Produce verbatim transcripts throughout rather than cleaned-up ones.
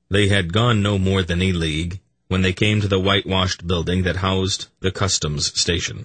They had gone no more than a league when they came to the whitewashed building that housed the customs station.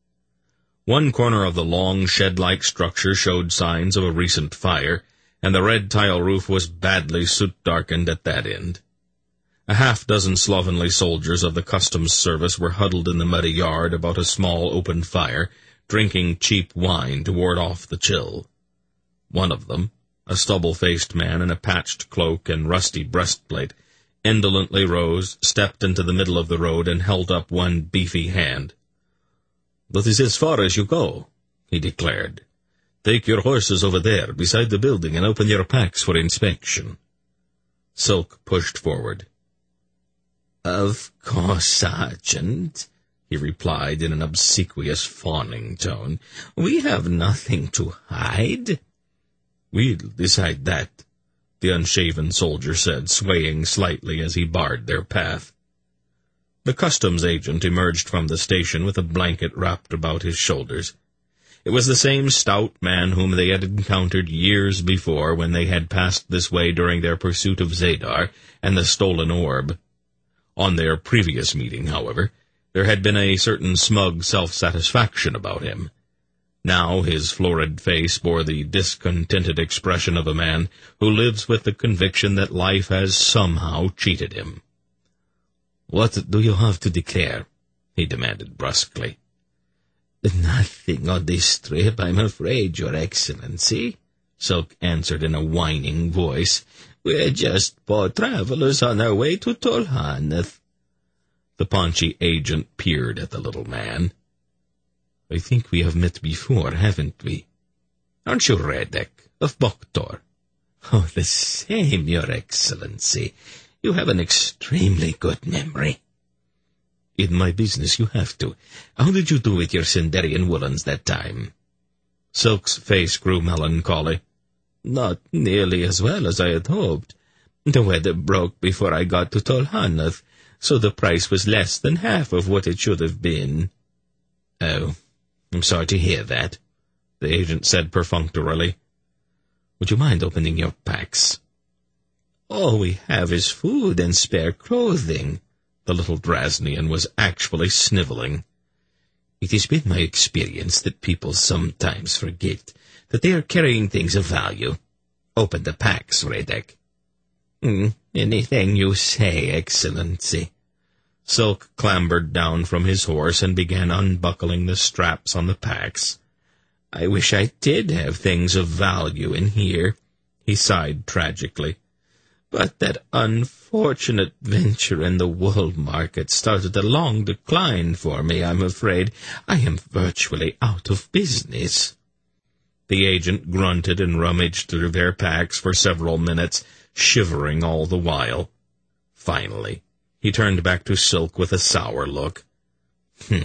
One corner of the long, shed-like structure showed signs of a recent fire, and the red tile roof was badly soot-darkened at that end. A half-dozen slovenly soldiers of the customs service were huddled in the muddy yard about a small open fire, drinking cheap wine to ward off the chill. One of them, a stubble-faced man in a patched cloak and rusty breastplate, indolently rose, stepped into the middle of the road, and held up one beefy hand. "That is as far as you go," he declared. "Take your horses over there, beside the building, and open your packs for inspection." Silk pushed forward. "Of course, Sergeant," he replied in an obsequious, fawning tone. "We have nothing to hide." "We'll decide that," the unshaven soldier said, swaying slightly as he barred their path. The customs agent emerged from the station with a blanket wrapped about his shoulders. It was the same stout man whom they had encountered years before when they had passed this way during their pursuit of Zadar and the stolen orb. On their previous meeting, however, there had been a certain smug self-satisfaction about him. Now his florid face bore the discontented expression of a man who lives with the conviction that life has somehow cheated him. "What do you have to declare?" he demanded brusquely. "Nothing on this trip, I'm afraid, Your Excellency," Silk answered in a whining voice. "We're just poor travelers on our way to Tolhanath." The paunchy agent peered at the little man. "I think we have met before, haven't we? Aren't you Redek, of Boktor?" "Oh, the same, Your Excellency. You have an extremely good memory." "In my business you have to. How did you do with your Senderian woolens that time?" Silk's face grew melancholy. "Not nearly as well as I had hoped. The weather broke before I got to Tolhanath, so the price was less than half of what it should have been." "Oh, I'm sorry to hear that," the agent said perfunctorily. "Would you mind opening your packs?" "All we have is food and spare clothing." The little Drasnian was actually sniveling. "It has been my experience that people sometimes forget that they are carrying things of value. Open the packs, Redek." Mm, "Anything you say, Excellency." Silk clambered down from his horse and began unbuckling the straps on the packs. "I wish I did have things of value in here," he sighed tragically. "But that unfortunate venture in the wool market started a long decline for me, I'm afraid. I am virtually out of business." The agent grunted and rummaged through their packs for several minutes, shivering all the while. Finally, he turned back to Silk with a sour look. "Hm.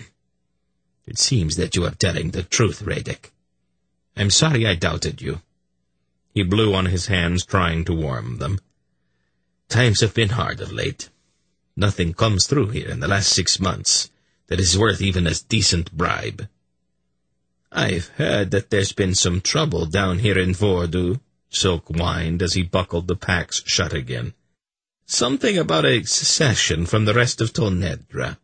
It seems that you are telling the truth, Redek. I'm sorry I doubted you." He blew on his hands, trying to warm them. "Times have been hard of late. Nothing comes through here in the last six months that is worth even a decent bribe." "I've heard that there's been some trouble down here in Vordu," Silk whined as he buckled the packs shut again. "Something about a secession from the rest of Tolnedra."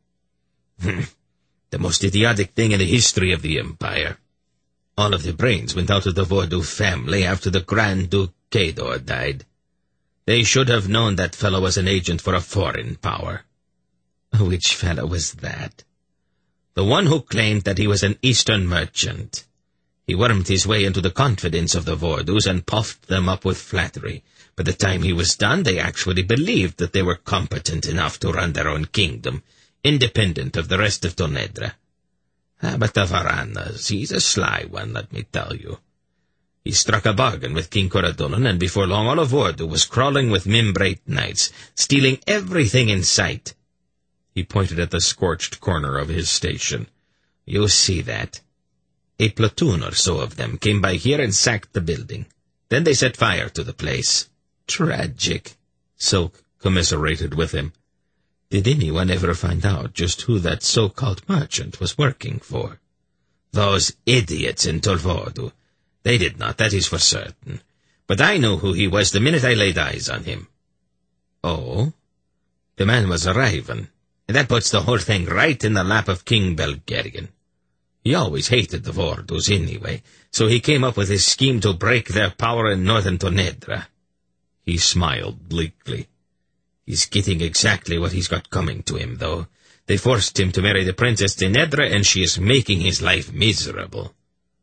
"The most idiotic thing in the history of the Empire. All of the brains went out of the Vordu family after the Grand Duke Kador died. They should have known that fellow was an agent for a foreign power." "Which fellow was that?" "The one who claimed that he was an Eastern merchant. He wormed his way into the confidence of the Vordus and puffed them up with flattery. By the time he was done, they actually believed that they were competent enough to run their own kingdom, independent of the rest of Tolnedra. Ah, but the Varanas, he's a sly one, let me tell you. He struck a bargain with King Coradonan, and before long all of Vordu was crawling with Mimbrate knights, stealing everything in sight." He pointed at the scorched corner of his station. "You see that? A platoon or so of them came by here and sacked the building. Then they set fire to the place." "Tragic," Silk commiserated with him. "Did anyone ever find out just who that so-called merchant was working for?" "Those idiots in Tolvordu. They did not, that is for certain. But I knew who he was the minute I laid eyes on him." Oh? The man was a raven, and that puts the whole thing right in the lap of King Belgarion. He always hated the Vordos anyway, so he came up with his scheme to break their power in northern Tonedra. He smiled bleakly. He's getting exactly what he's got coming to him, though. They forced him to marry the Princess Tenedra, and she is making his life miserable.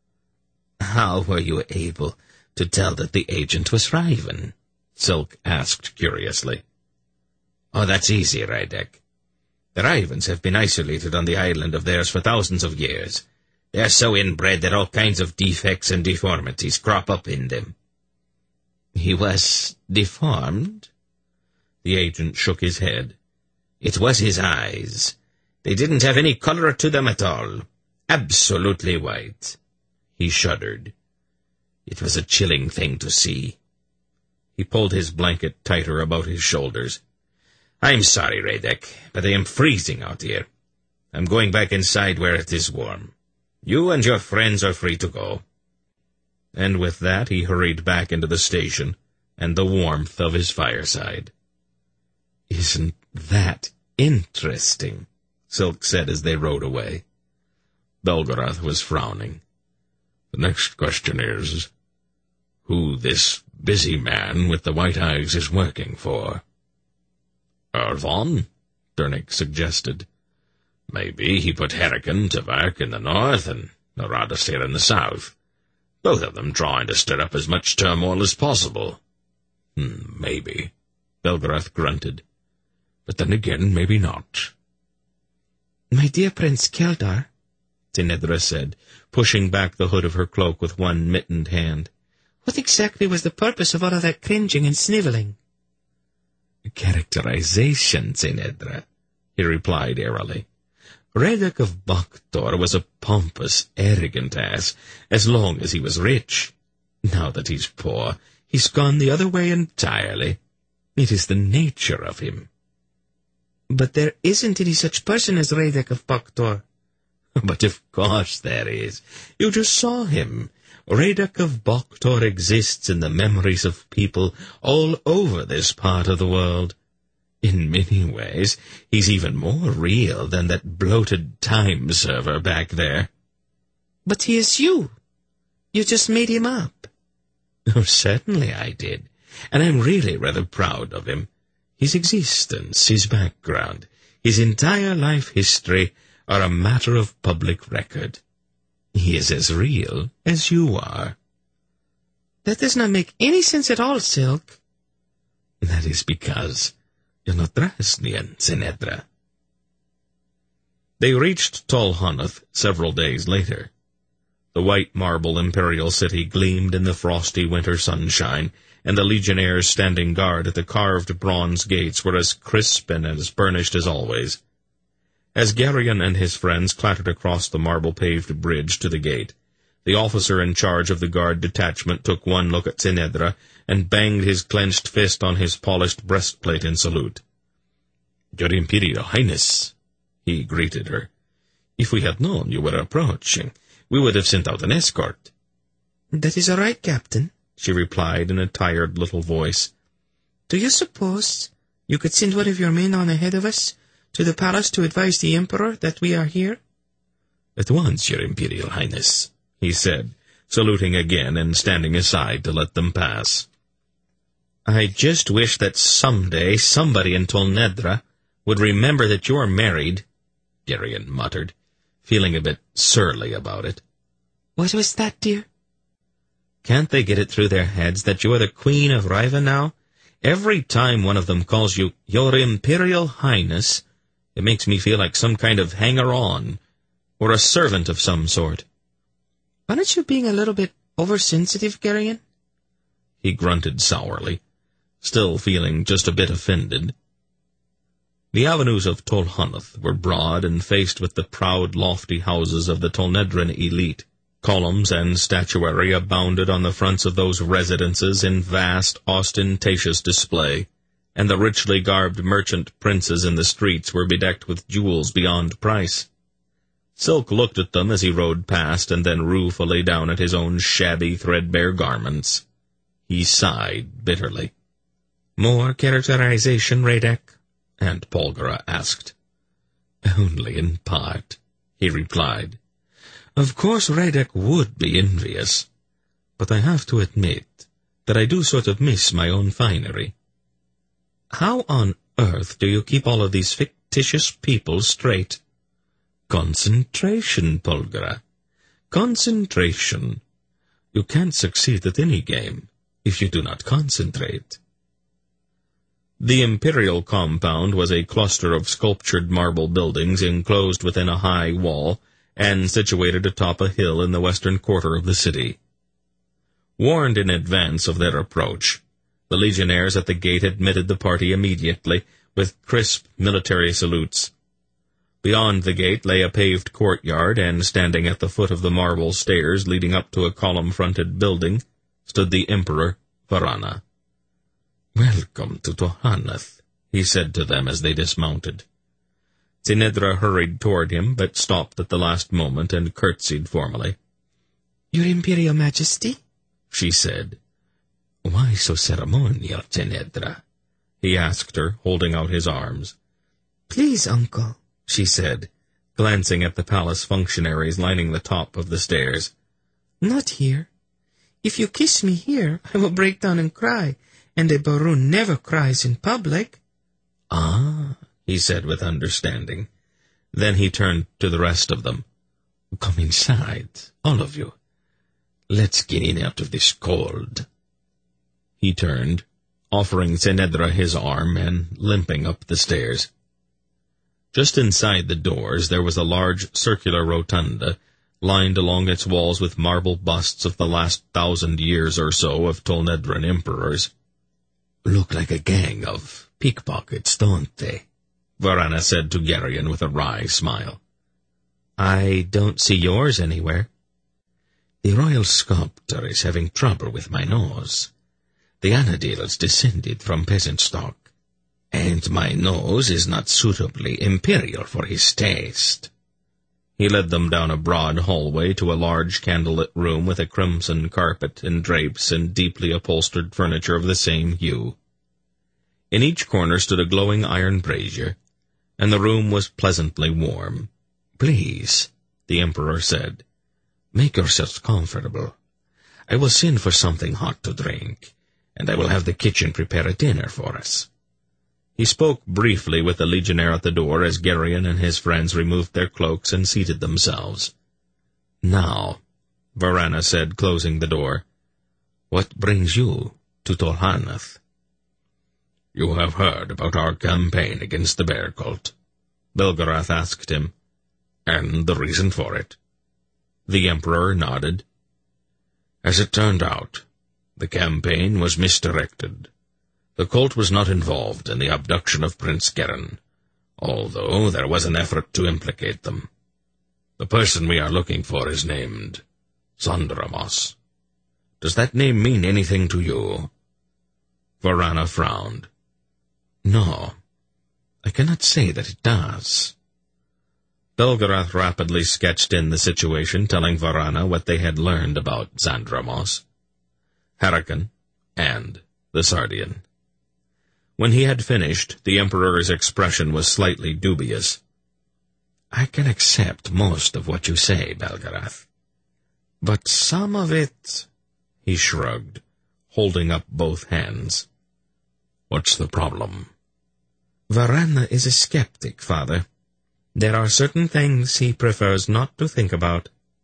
How were you able to tell that the agent was Raven? Silk asked curiously. Oh, that's easy, Rydek. The Ravens have been isolated on the island of theirs for thousands of years. They are so inbred that all kinds of defects and deformities crop up in them. He was deformed? The agent shook his head. It was his eyes. They didn't have any color to them at all. Absolutely white. He shuddered. It was a chilling thing to see. He pulled his blanket tighter about his shoulders. I'm sorry, Rydek, but I am freezing out here. I'm going back inside where it is warm. You and your friends are free to go. And with that he hurried back into the station and the warmth of his fireside. Isn't that interesting? Silk said as they rode away. Belgarath was frowning. The next question is, who this busy man with the white eyes is working for? Ervon, Durnik suggested. Maybe he put Hurricane to work in the north and Naradasir in the south. Both of them trying to stir up as much turmoil as possible. Hmm, maybe, Belgarath grunted. But then again, maybe not. My dear Prince Keldar, Tenedra said, pushing back the hood of her cloak with one mittened hand. What exactly was the purpose of all of that cringing and sniveling? Characterization, Tenedra, he replied airily. Rydek of Baktor was a pompous, arrogant ass, as long as he was rich. Now that he's poor, he's gone the other way entirely. It is the nature of him. But there isn't any such person as Rydek of Baktor. But of course there is. You just saw him. Rydek of Baktor exists in the memories of people all over this part of the world. In many ways, he's even more real than that bloated time server back there. But he is you. You just made him up. Oh, certainly I did. And I'm really rather proud of him. His existence, his background, his entire life history are a matter of public record. He is as real as you are. That does not make any sense at all, Silk. That is because you're not Drasnian, Tenedra. They reached Tol Hunoth several days later. The white marble imperial city gleamed in the frosty winter sunshine, and the legionnaires standing guard at the carved bronze gates were as crisp and as burnished as always. As Garion and his friends clattered across the marble-paved bridge to the gate, the officer in charge of the guard detachment took one look at Tenedra and banged his clenched fist on his polished breastplate in salute. "Your Imperial Highness," he greeted her. "If we had known you were approaching, we would have sent out an escort." "That is all right, Captain," she replied in a tired little voice. "Do you suppose you could send one of your men on ahead of us to the palace to advise the Emperor that we are here?" "At once, Your Imperial Highness," he said, saluting again and standing aside to let them pass. "I just wish that someday somebody in Tolnedra would remember that you're married," Garion muttered, feeling a bit surly about it. "What was that, dear?" "Can't they get it through their heads that you're the Queen of Riva now? Every time one of them calls you Your Imperial Highness, it makes me feel like some kind of hanger-on, or a servant of some sort." "Aren't you being a little bit oversensitive, Garion?" He grunted sourly, still feeling just a bit offended. The avenues of Tol Hunoth were broad and faced with the proud, lofty houses of the Tolnedran elite. Columns and statuary abounded on the fronts of those residences in vast, ostentatious display, and the richly garbed merchant princes in the streets were bedecked with jewels beyond price. Silk looked at them as he rode past, and then ruefully down at his own shabby, threadbare garments. He sighed bitterly. More characterization, Radek? Aunt Polgara asked. Only in part, he replied. Of course Radek would be envious, but I have to admit that I do sort of miss my own finery. How on earth do you keep all of these fictitious people straight? Concentration, Polgara. Concentration. You can't succeed at any game if you do not concentrate. The imperial compound was a cluster of sculptured marble buildings enclosed within a high wall and situated atop a hill in the western quarter of the city. Warned in advance of their approach, the legionnaires at the gate admitted the party immediately with crisp military salutes. Beyond the gate lay a paved courtyard, and standing at the foot of the marble stairs leading up to a column-fronted building stood the Emperor Varana. "Welcome to Torhanath," he said to them as they dismounted. Zenedra hurried toward him, but stopped at the last moment and curtsied formally. "Your Imperial Majesty?" she said. "Why so ceremonial, Zenedra?" he asked her, holding out his arms. "Please, uncle," she said, glancing at the palace functionaries lining the top of the stairs. "Not here. If you kiss me here, I will break down and cry, and a Baroon never cries in public." "Ah," he said with understanding. Then he turned to the rest of them. "Come inside, all of you. Let's get in out of this cold." He turned, offering Zenedra his arm and limping up the stairs. Just inside the doors there was a large circular rotunda, lined along its walls with marble busts of the last thousand years or so of Tolnedran emperors. "Look like a gang of pickpockets, don't they?" Varana said to Geryon with a wry smile. "I don't see yours anywhere." "The royal sculptor is having trouble with my nose. The Anadils descended from peasant stock, and my nose is not suitably imperial for his taste." He led them down a broad hallway to a large candlelit room with a crimson carpet and drapes and deeply upholstered furniture of the same hue. In each corner stood a glowing iron brazier, and the room was pleasantly warm. "Please," the Emperor said, "make yourselves comfortable. I will send for something hot to drink, and I will have the kitchen prepare a dinner for us." He spoke briefly with the legionnaire at the door as Geryon and his friends removed their cloaks and seated themselves. "Now," Varana said, closing the door, "what brings you to Torhanath?" "You have heard about our campaign against the bear cult?" Belgarath asked him. "And the reason for it?" The Emperor nodded. "As it turned out, the campaign was misdirected. The cult was not involved in the abduction of Prince Geren, although there was an effort to implicate them. The person we are looking for is named Zandramas. Does that name mean anything to you?" Varana frowned. "No, I cannot say that it does." Belgarath rapidly sketched in the situation, telling Varana what they had learned about Zandramas, Harakan, and the Sardian. When he had finished, the Emperor's expression was slightly dubious. "I can accept most of what you say, Belgarath, but some of it—" he shrugged, holding up both hands. "What's the problem?" "Varana is a skeptic, Father. There are certain things he prefers not to think about."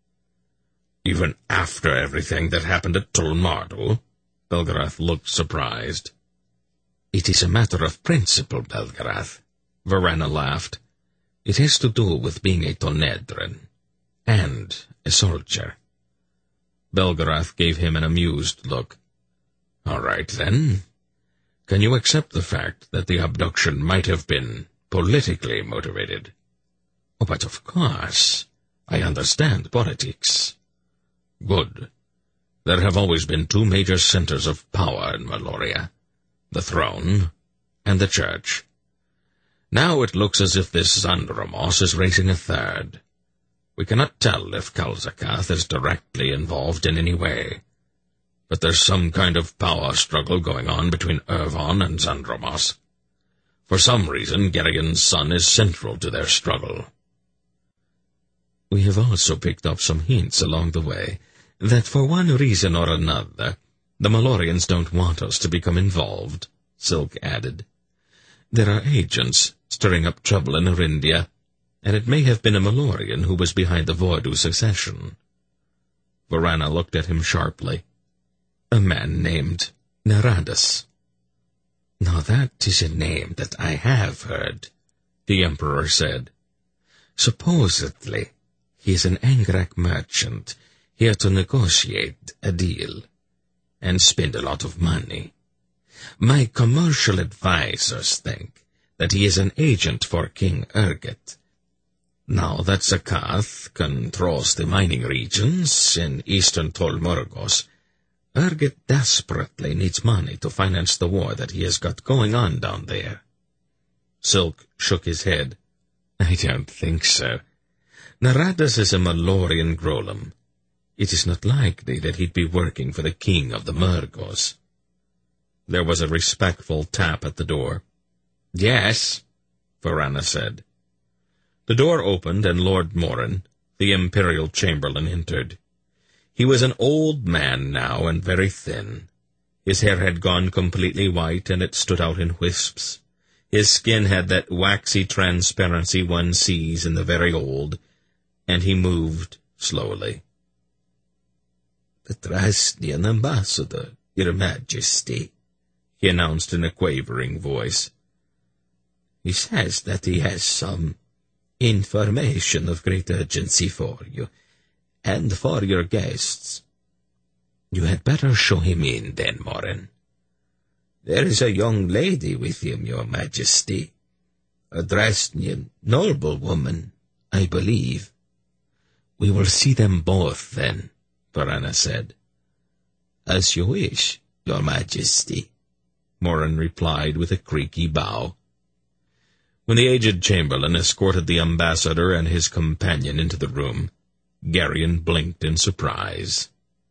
"Even after everything that happened at Tulmardu?" Belgarath looked surprised. "It is a matter of principle, Belgarath," Varana laughed. "It has to do with being a Tonedran, and a soldier." Belgarath gave him an amused look. "All right, then. Can you accept the fact that the abduction might have been politically motivated?" "Oh, but of course. I understand politics." "Good. There have always been two major centers of power in Valoria, the throne and the church. Now it looks as if this Zandramas is raising a third. We cannot tell if Kalzakath is directly involved in any way. but there's some kind of power struggle going on between Ervon and Xandromos. For some reason, Gerrigan's son is central to their struggle. We have also picked up some hints along the way that for one reason or another, the Malorians don't want us to become involved, Silk added. There are agents stirring up trouble in Arindia, and it may have been a Malorian who was behind the Vordu succession. Varana looked at him sharply. A man named Naradus. Now that is a name that I have heard, the Emperor said. Supposedly, he is an Angrak merchant here to negotiate a deal and spend a lot of money. My commercial advisors think that he is an agent for King Urget. Now that Zakath controls the mining regions in eastern Tolmurgos, Urget desperately needs money to finance the war that he has got going on down there. Silk shook his head. I don't think so. Naradus is a Malorian Grolem. It is not likely that he'd be working for the king of the Murgos. There was a respectful tap at the door. Yes, Varana said. The door opened and Lord Morin, the Imperial Chamberlain, entered. He was an old man now and very thin. His hair had gone completely white and it stood out in wisps. His skin had that waxy transparency one sees in the very old, and he moved slowly. The Drasnian ambassador, Your Majesty, he announced in a quavering voice. He says that he has some information of great urgency for you, and for your guests. You had better show him in, then, Morin. There is a young lady with him, Your Majesty. A Drasnian noblewoman, I believe. We will see them both, then, Varana said. As you wish, Your Majesty, Morin replied with a creaky bow. When the aged chamberlain escorted the ambassador and his companion into the room, Gerrigan blinked in surprise.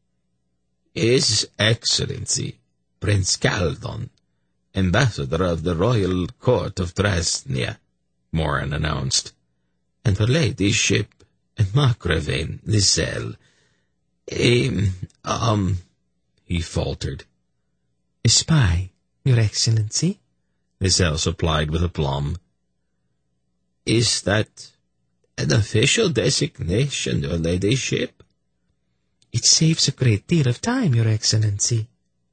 His Excellency, Prince Kaldon, ambassador of the royal court of Drasnia, Morin announced, and her ladyship, Margravine Lizelle. Um, um, he faltered. A spy, Your Excellency, Lizelle supplied with aplomb. Is that an official designation, Your Ladyship? It saves a great deal of time, Your Excellency.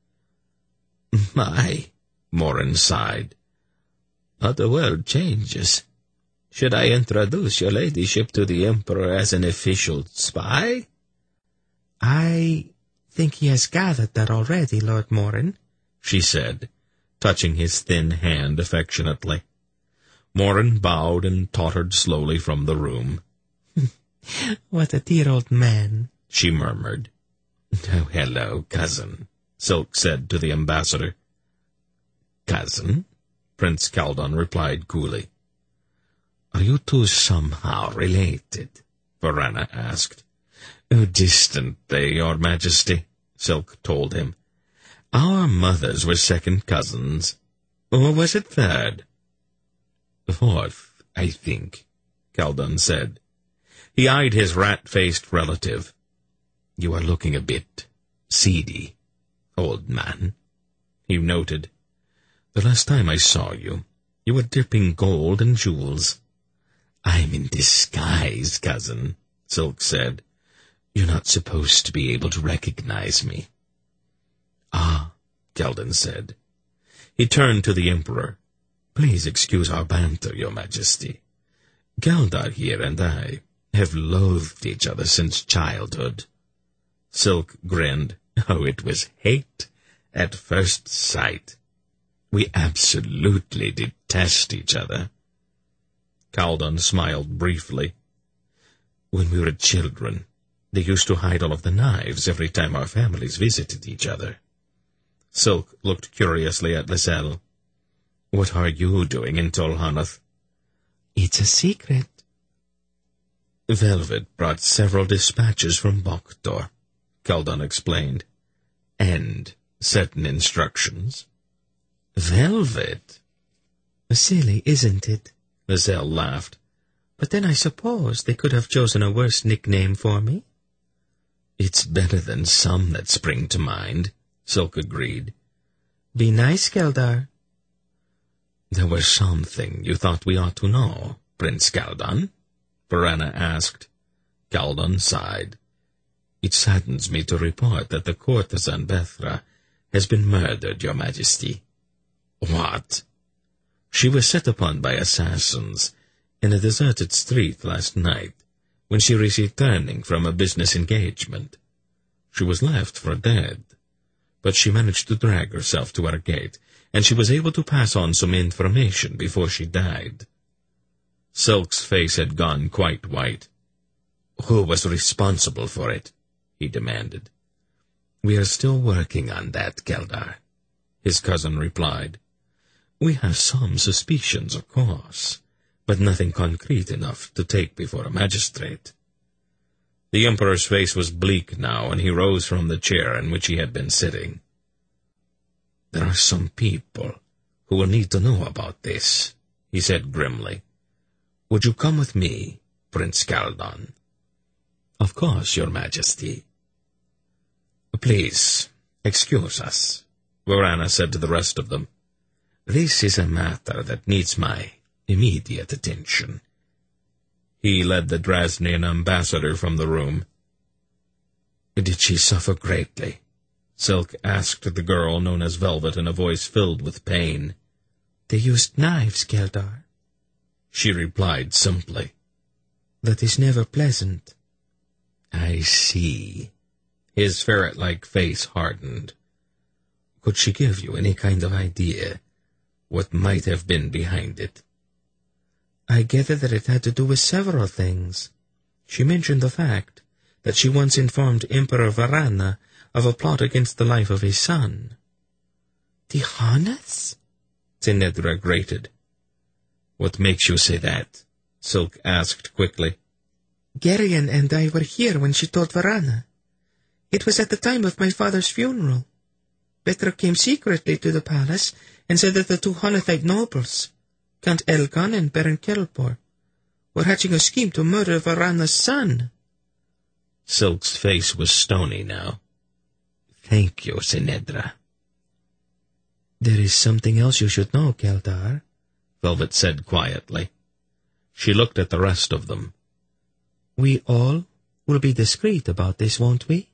My, Morin sighed. How the world changes. Should I introduce Your Ladyship to the Emperor as an official spy? I think he has gathered that already, Lord Morin, she said, touching his thin hand affectionately. Morin bowed and tottered slowly from the room. What a dear old man, she murmured. Oh, hello, cousin, Silk said to the ambassador. Cousin? Prince Kaldon replied coolly. Are you two somehow related? Varana asked. Oh, distantly, Your Majesty, Silk told him. Our mothers were second cousins. Or was it third? Fourth, I think, Kaldon said. He eyed his rat-faced relative. You are looking a bit seedy, old man, he noted. The last time I saw you, you were dipping gold and jewels. I'm in disguise, cousin, Silk said. You're not supposed to be able to recognize me. Ah, Kaldon said. He turned to the Emperor. Please excuse our banter, Your Majesty. Galdar here and I have loathed each other since childhood. Silk grinned. Oh, it was hate at first sight. We absolutely detest each other. Kaldon smiled briefly. When we were children, they used to hide all of the knives every time our families visited each other. Silk looked curiously at Lizelle. What are you doing in Tol Hanath? It's a secret. Velvet brought several dispatches from Boktor, Kaldon explained. and certain instructions. Velvet? Silly, isn't it? Lizelle laughed. But then I suppose they could have chosen a worse nickname for me. It's better than some that spring to mind, Silk agreed. Be nice, Geldar. There was something you thought we ought to know, Prince Galdan? Varanna asked. Galdan sighed. It saddens me to report that the courtesan Bethra has been murdered, Your Majesty. What? She was set upon by assassins in a deserted street last night, when she was returning from a business engagement. She was left for dead, but she managed to drag herself to our gate, and she was able to pass on some information before she died. Silk's face had gone quite white. Who was responsible for it? He demanded. We are still working on that, Geldar, his cousin replied. We have some suspicions, of course, but nothing concrete enough to take before a magistrate. The Emperor's face was bleak now, and he rose from the chair in which he had been sitting. There are some people who will need to know about this, he said grimly. Would you come with me, Prince Galdan? Of course, Your Majesty. Please, excuse us, Varanna said to the rest of them. This is a matter that needs my immediate attention. He led the Drasnian ambassador from the room. Did she suffer greatly? Silk asked the girl known as Velvet in a voice filled with pain. They used knives, Geldar, she replied simply. That is never pleasant. I see. His ferret-like face hardened. Could she give you any kind of idea what might have been behind it? I gather that it had to do with several things. She mentioned the fact that she once informed Emperor Varanna of a plot against the life of his son. The Hannes? Zenedra grated. What makes you say that? Silk asked quickly. Gerion and I were here when she told Varanna. It was at the time of my father's funeral. Bethra came secretly to the palace and said that the two Honathite nobles, Count Elgon and Baron Kelpor, were hatching a scheme to murder Varanna's son. Silk's face was stony now. Thank you, Zenedra. There is something else you should know, Geldar, Velvet said quietly. She looked at the rest of them. We all will be discreet about this, won't we?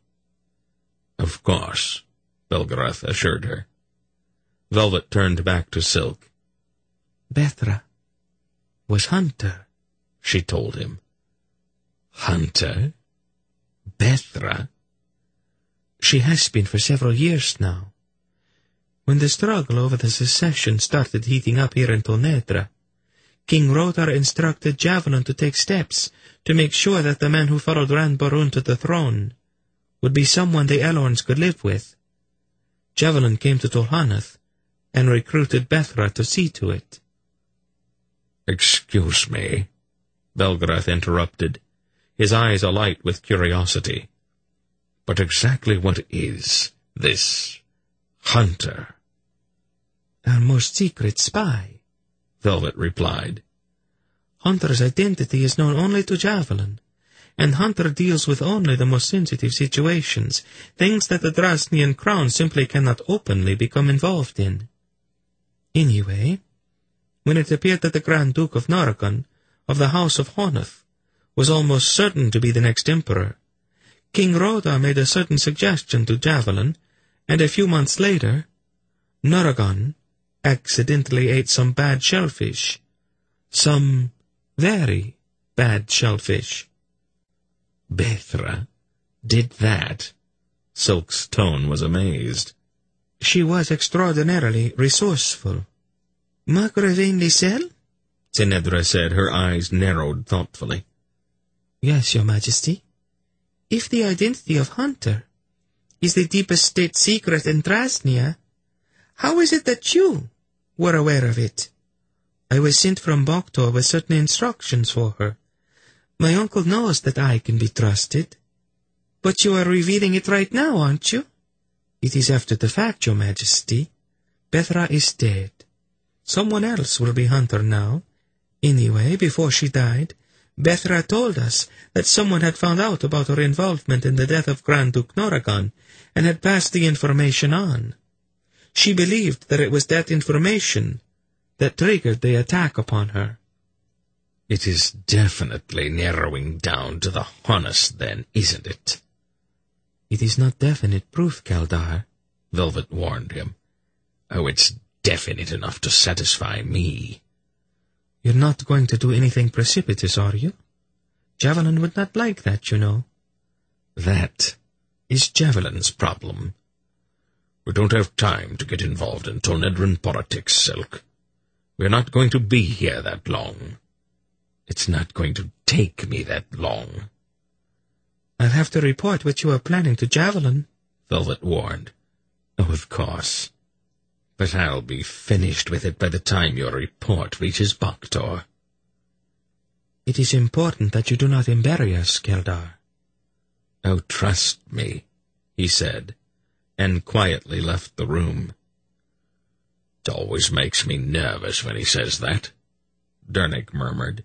Of course, Belgarath assured her. Velvet turned back to Silk. Bethra was Hunter, she told him. Hunter? Bethra? She has been for several years now. When the struggle over the succession started heating up here in Tonedra, King Rodar instructed Javelin to take steps to make sure that the man who followed Randborun to the throne would be someone the Elorns could live with. Javelin came to Tolhanath and recruited Bethra to see to it. Excuse me, Belgarath interrupted, his eyes alight with curiosity. But exactly what is this Hunter? Our most secret spy, Velvet replied. Hunter's identity is known only to Javelin, and Hunter deals with only the most sensitive situations, things that the Drasnian crown simply cannot openly become involved in. Anyway, when it appeared that the Grand Duke of Noragon, of the House of Honath, was almost certain to be the next emperor, King Rodar made a certain suggestion to Javelin, and a few months later, Noragon accidentally ate some bad shellfish. Some very bad shellfish. Bethra did that? Silk's tone was amazed. She was extraordinarily resourceful. Magravein Lysel? Zenedra said, her eyes narrowed thoughtfully. Yes, Your Majesty. If the identity of Hunter is the deepest state secret in Drasnia, how is it that you were aware of it? I was sent from Boktor with certain instructions for her. My uncle knows that I can be trusted. But you are revealing it right now, aren't you? It is after the fact, your majesty. Bethra is dead. Someone else will be hunter now. Anyway, before she died, Bethra told us that someone had found out about her involvement in the death of Grand Duke Noragon and had passed the information on. She believed that it was that information that triggered the attack upon her. It is definitely narrowing down to the Hunus, then, isn't it? It is not definite proof, Kaldar, Velvet warned him. Oh, it's definite enough to satisfy me. You're not going to do anything precipitous, are you? Javelin would not like that, you know. That is Javelin's problem. We don't have time to get involved in Tonedran politics, Silk. We're not going to be here that long. It's not going to take me that long. I'll have to report what you are planning to Javelin, Velvet warned. Oh, of course. But I'll be finished with it by the time your report reaches Baktor. It is important that you do not embarrass us, Keldar. Oh, trust me, he said, and quietly left the room. It always makes me nervous when he says that, Dernik murmured.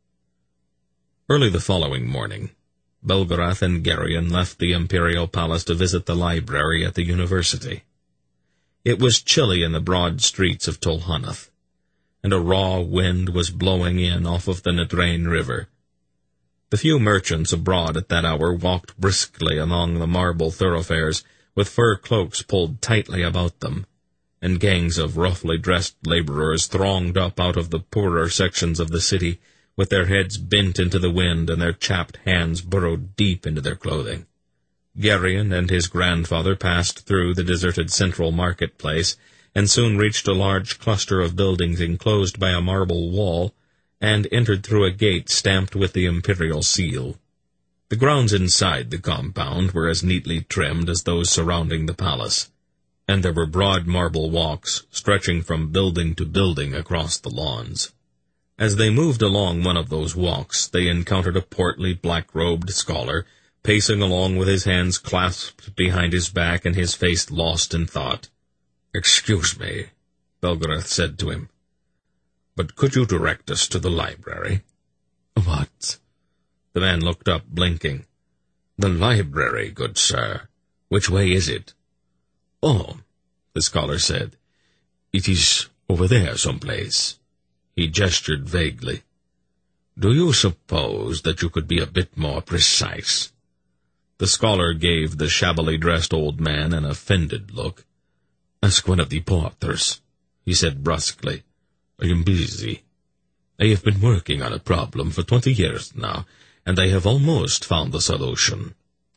Early the following morning, Belgarath and Geryon left the Imperial Palace to visit the library at the university. It was chilly in the broad streets of Tolhanath, and a raw wind was blowing in off of the Nadrain River. The few merchants abroad at that hour walked briskly along the marble thoroughfares, with fur cloaks pulled tightly about them, and gangs of roughly dressed laborers thronged up out of the poorer sections of the city, with their heads bent into the wind and their chapped hands burrowed deep into their clothing. Geryon and his grandfather passed through the deserted central marketplace, and soon reached a large cluster of buildings enclosed by a marble wall, and entered through a gate stamped with the imperial seal. The grounds inside the compound were as neatly trimmed as those surrounding the palace, and there were broad marble walks stretching from building to building across the lawns. As they moved along one of those walks, they encountered a portly, black-robed scholar, pacing along with his hands clasped behind his back and his face lost in thought. "Excuse me," Belgarath said to him, "but could you direct us to the library?" "What?" The man looked up, blinking. "The library, good sir. Which way is it?" "Oh," the scholar said, "it is over there someplace." He gestured vaguely. "Do you suppose that you could be a bit more precise?" The scholar gave the shabbily dressed old man an offended look. "Ask one of the porters," he said brusquely. "I am busy. I have been working on a problem for twenty years now, and I have almost found the solution."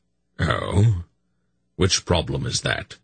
"Oh? Which problem is that?"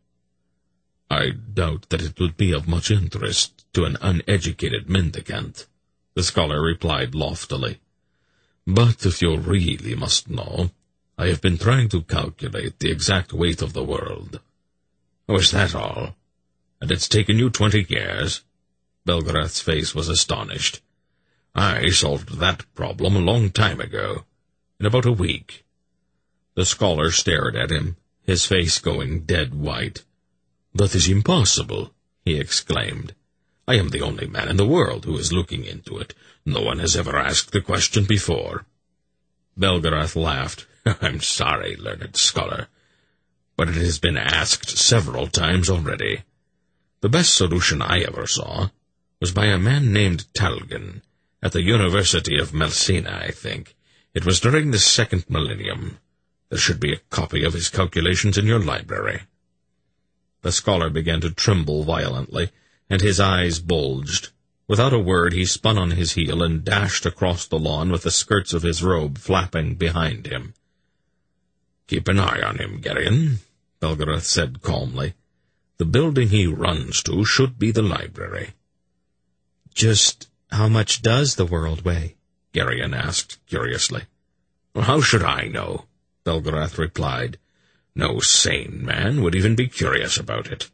"I doubt that it will be of much interest to an uneducated mendicant," the scholar replied loftily. "But if you really must know, I have been trying to calculate the exact weight of the world." "Oh, is that all? And it's taken you twenty years?" Belgarath's face was astonished. "I solved that problem a long time ago, in about a week." The scholar stared at him, his face going dead white. "That is impossible," he exclaimed. "I am the only man in the world who is looking into it. No one has ever asked the question before." Belgarath laughed. "I'm sorry, learned scholar, but it has been asked several times already. The best solution I ever saw was by a man named Talgan, at the University of Melsina, I think. It was during the second millennium. There should be a copy of his calculations in your library." The scholar began to tremble violently, and his eyes bulged. Without a word, he spun on his heel and dashed across the lawn with the skirts of his robe flapping behind him. "Keep an eye on him, Geryon," Belgarath said calmly. "The building he runs to should be the library." "Just how much does the world weigh?" Geryon asked curiously. "Well, how should I know?" Belgarath replied. "No sane man would even be curious about it."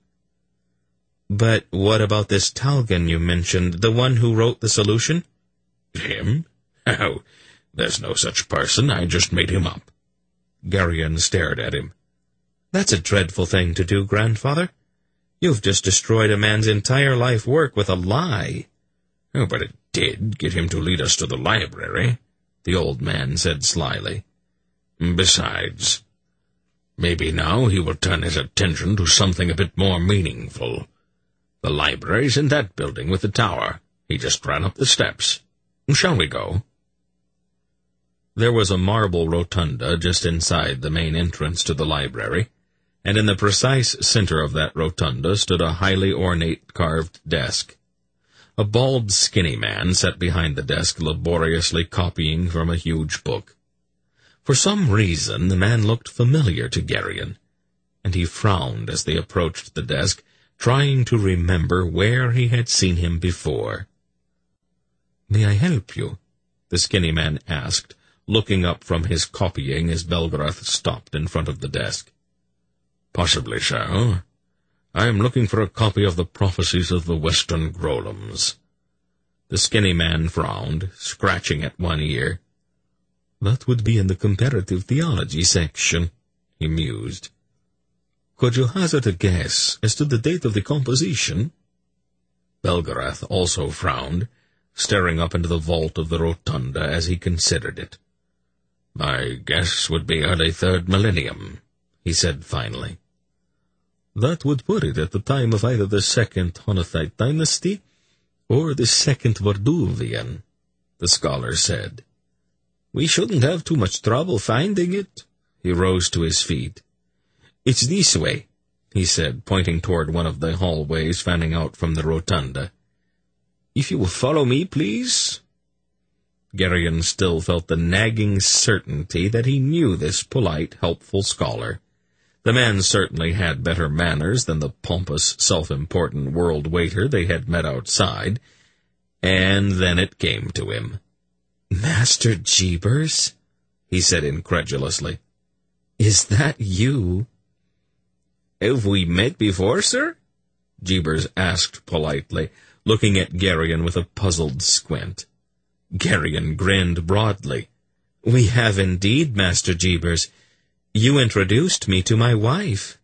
"But what about this Talgan you mentioned, the one who wrote the solution?" "Him? Oh, there's no such person. I just made him up." Geryon stared at him. That's a dreadful thing to do, grandfather. You've just destroyed a man's entire life work with a lie. Oh, but it did get him to lead us to the library, the old man said slyly. Besides, maybe now he will turn his attention to something a bit more meaningful. The library's in that building with the tower. He just ran up the steps. Shall we go? There was a marble rotunda just inside the main entrance to the library, and in the precise center of that rotunda stood a highly ornate carved desk. A bald, skinny man sat behind the desk laboriously copying from a huge book. For some reason, the man looked familiar to Geryon, and he frowned as they approached the desk, trying to remember where he had seen him before. "May I help you?" the skinny man asked, looking up from his copying as Belgarath stopped in front of the desk. "Possibly, sir. I am looking for a copy of the Prophecies of the Western Grolams." The skinny man frowned, scratching at one ear. "That would be in the comparative theology section," he mused. "Could you hazard a guess as to the date of the composition?" Belgarath also frowned, staring up into the vault of the rotunda as he considered it. "My guess would be early third millennium," he said finally. "That would put it at the time of either the second Honathite dynasty or the second Varduvian," the scholar said. "We shouldn't have too much trouble finding it." He rose to his feet. "It's this way," he said, pointing toward one of the hallways fanning out from the rotunda. "If you will follow me, please." Geryon still felt the nagging certainty that he knew this polite, helpful scholar. The man certainly had better manners than the pompous, self-important world waiter they had met outside. And then it came to him. "Master Jeebers," he said incredulously, "is that you?" "Have we met before, sir?" Jeebers asked politely, looking at Geryon with a puzzled squint. Geryon grinned broadly. "We have indeed, Master Jeebers. You introduced me to my wife."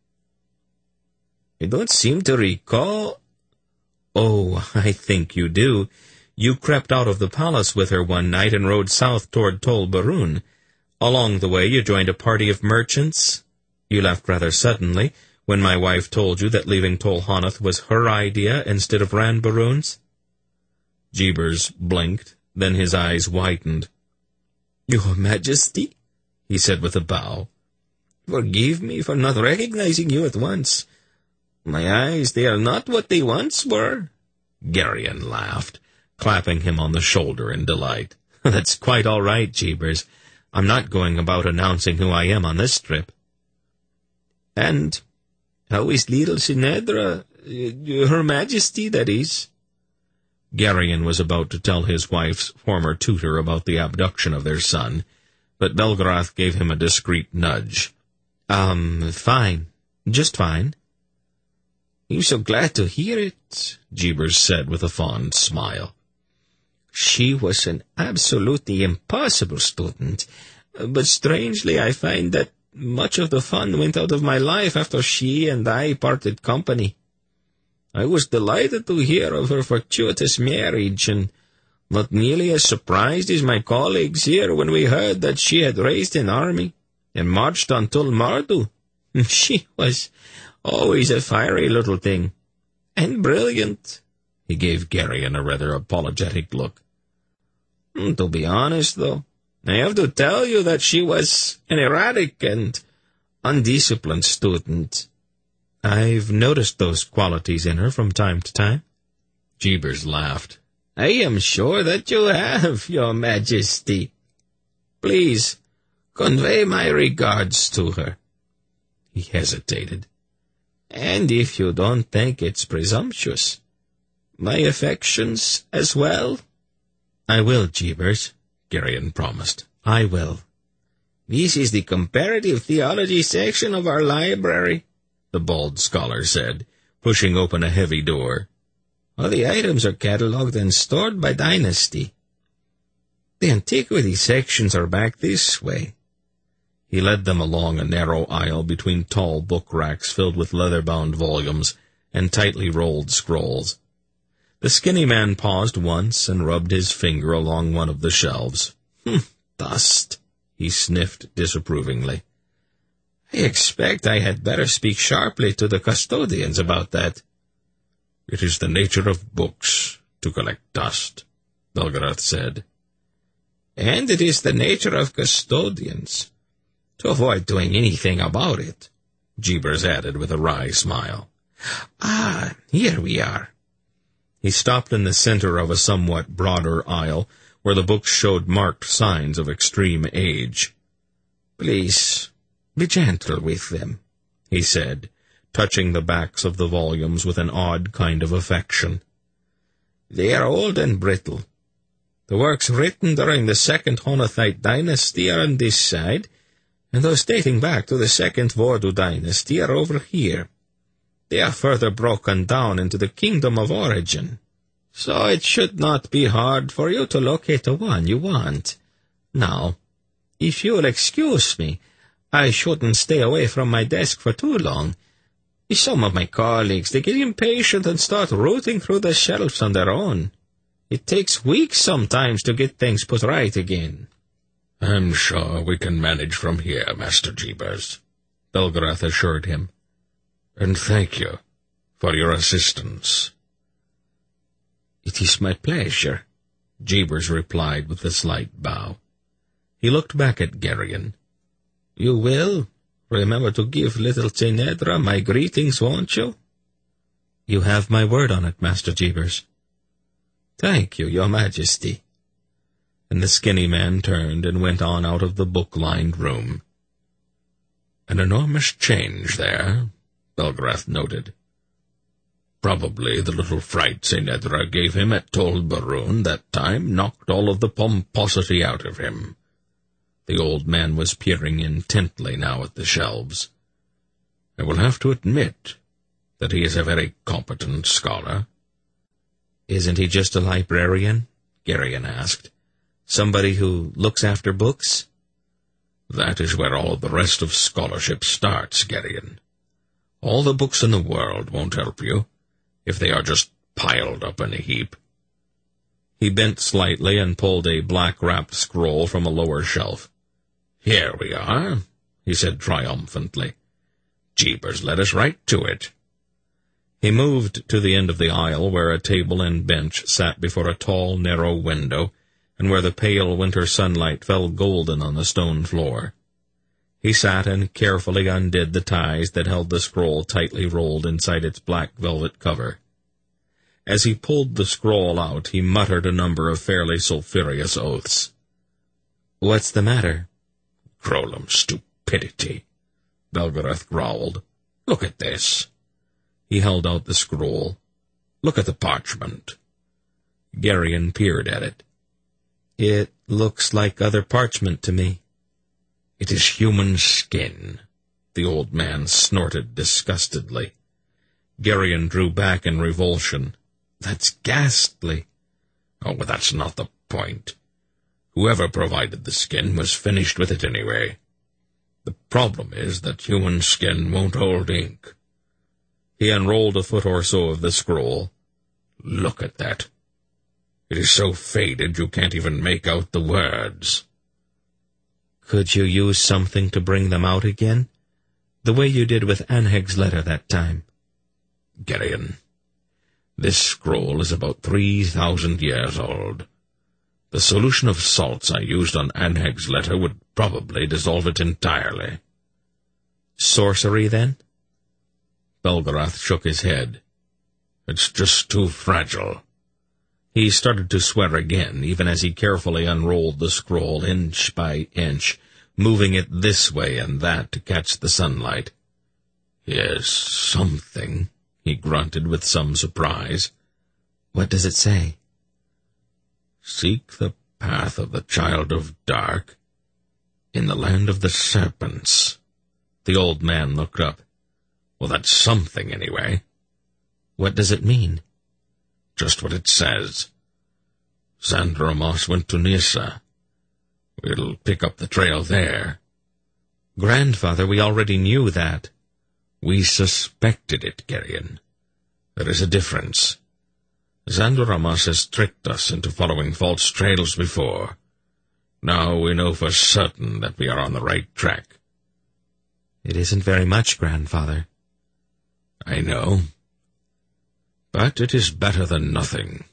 "I don't seem to recall—" "Oh, I think you do. You crept out of the palace with her one night and rode south toward Tol Barun. Along the way you joined a party of merchants. You left rather suddenly, when my wife told you that leaving Tol Honath was her idea instead of Ran Barun's." Jeebers blinked, then his eyes widened. "Your Majesty," he said with a bow, "forgive me for not recognizing you at once. My eyes, they are not what they once were." Geryon laughed, clapping him on the shoulder in delight. "That's quite all right, Jeebers. I'm not going about announcing who I am on this trip." "And how is little Sinedra, uh, Her Majesty, that is?" Geryon was about to tell his wife's former tutor about the abduction of their son, but Belgarath gave him a discreet nudge. Um, fine. Just fine." "I'm so glad to hear it," Jeebers said with a fond smile. "She was an absolutely impossible student, but strangely I find that much of the fun went out of my life after she and I parted company. I was delighted to hear of her fortuitous marriage, and not nearly as surprised as my colleagues here when we heard that she had raised an army and marched on Tul Mardu. She was always a fiery little thing, and brilliant." He gave Geryon a rather apologetic look. "To be honest, though, I have to tell you that she was an erratic and undisciplined student." "I've noticed those qualities in her from time to time." Jeebers laughed. "I am sure that you have, Your Majesty. Please, convey my regards to her." He hesitated. "And if you don't think it's presumptuous, my affections as well?" "I will, Jeebers," Geryon promised. "I will." "This is the comparative theology section of our library," the bald scholar said, pushing open a heavy door. "All the items are catalogued and stored by dynasty. The antiquity sections are back this way." He led them along a narrow aisle between tall book racks filled with leather-bound volumes and tightly rolled scrolls. The skinny man paused once and rubbed his finger along one of the shelves. "Hmm, dust," he sniffed disapprovingly. "I expect I had better speak sharply to the custodians about that." "It is the nature of books to collect dust," Belgarath said. "And it is the nature of custodians to avoid doing anything about it," Jeebers added with a wry smile. "Ah, here we are." He stopped in the center of a somewhat broader aisle, where the books showed marked signs of extreme age. "Please, be gentle with them," he said, touching the backs of the volumes with an odd kind of affection. "They are old and brittle. The works written during the Second Honothite dynasty are on this side, and those dating back to the Second Vordu dynasty are over here. They are further broken down into the kingdom of origin, so it should not be hard for you to locate the one you want. Now, if you'll excuse me, I shouldn't stay away from my desk for too long. Some of my colleagues, they get impatient and start rooting through the shelves on their own. It takes weeks sometimes to get things put right again." "I'm sure we can manage from here, Master Jeebers," Belgarath assured him. "And thank you for your assistance." "It is my pleasure," Jeebers replied with a slight bow. He looked back at Geryon. "You will remember to give little Tynedra my greetings, won't you?" "You have my word on it, Master Jeebers." "Thank you, Your Majesty." And the skinny man turned and went on out of the book-lined room. "An enormous change there," Belgarath noted. "Probably the little fright Tynedra gave him at Tol Barun that time knocked all of the pomposity out of him." The old man was peering intently now at the shelves. "I will have to admit that he is a very competent scholar." "Isn't he just a librarian?" Geryon asked. "Somebody who looks after books?" "That is where all of the rest of scholarship starts, Geryon. All the books in the world won't help you if they are just piled up in a heap." He bent slightly and pulled a black-wrapped scroll from a lower shelf. "Here we are," he said triumphantly. "Jeebers, let us right to it." He moved to the end of the aisle where a table and bench sat before a tall, narrow window, and where the pale winter sunlight fell golden on the stone floor. He sat and carefully undid the ties that held the scroll tightly rolled inside its black velvet cover. As he pulled the scroll out, he muttered a number of fairly sulphurous oaths. "What's the matter?" "Crowlam stupidity," Belgarath growled. "Look at this." He held out the scroll. "Look at the parchment." Geryon peered at it. "It looks like other parchment to me." "It is human skin," the old man snorted disgustedly. Geryon drew back in revulsion. "That's ghastly." "Oh, but that's not the point. Whoever provided the skin was finished with it anyway. The problem is that human skin won't hold ink." He unrolled a foot or so of the scroll. "Look at that. It is so faded you can't even make out the words." "Could you use something to bring them out again? The way you did with Anheg's letter that time?" "Geryon, this scroll is about three thousand years old. The solution of salts I used on Anheg's letter would probably dissolve it entirely." "Sorcery, then?" Belgarath shook his head. "It's just too fragile." He started to swear again, even as he carefully unrolled the scroll inch by inch, moving it this way and that to catch the sunlight. "Here's something," he grunted with some surprise. "What does it say?" "Seek the path of the Child of Dark in the land of the serpents." The old man looked up. "Well, that's something, anyway." "What does it mean?" "Just what it says. Xandromos went to Nissa. We'll pick up the trail there." Grandfather, we already knew that. We suspected it, Geryon. There is a difference. Xandoramas has tricked us into following false trails before. Now we know for certain that we are on the right track. It isn't very much, Grandfather. I know. But it is better than nothing.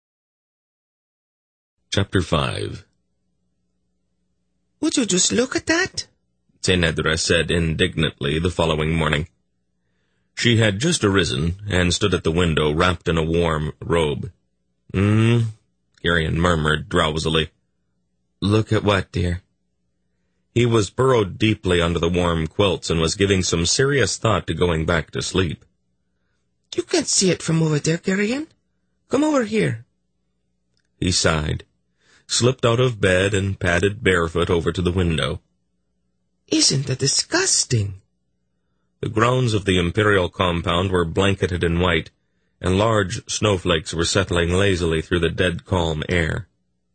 Chapter five. Would you just look at that? Zenedra said indignantly the following morning. She had just arisen and stood at the window wrapped in a warm robe. Hmm, Geryon murmured drowsily. Look at what, dear? He was burrowed deeply under the warm quilts and was giving some serious thought to going back to sleep. You can't see it from over there, Geryon. Come over here. He sighed, slipped out of bed and padded barefoot over to the window. Isn't that disgusting? The grounds of the Imperial compound were blanketed in white, and large snowflakes were settling lazily through the dead calm air.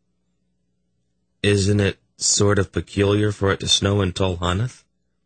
Isn't it sort of peculiar for it to snow in Tol Hanath?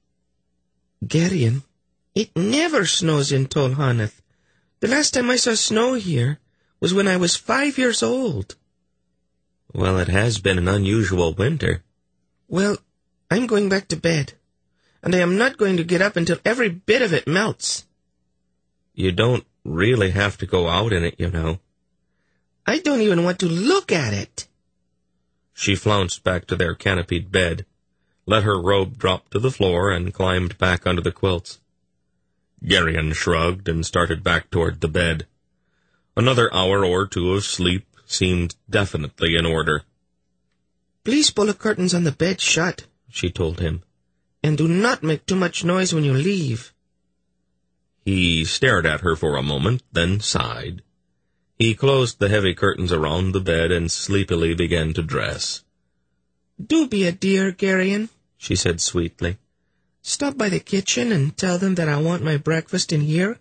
Geryon, it never snows in Tol Hanath. The last time I saw snow here was when I was five years old. Well, it has been an unusual winter. Well, I'm going back to bed, and I am not going to get up until every bit of it melts. You don't really have to go out in it, you know. I don't even want to look at it. She flounced back to their canopied bed, let her robe drop to the floor, and climbed back under the quilts. Geryon shrugged and started back toward the bed. Another hour or two of sleep seemed definitely in order. Please pull the curtains on the bed shut, she told him, and do not make too much noise when you leave. He stared at her for a moment, then sighed. He closed the heavy curtains around the bed and sleepily began to dress. Do be a dear, Geryon, she said sweetly. Stop by the kitchen and tell them that I want my breakfast in here.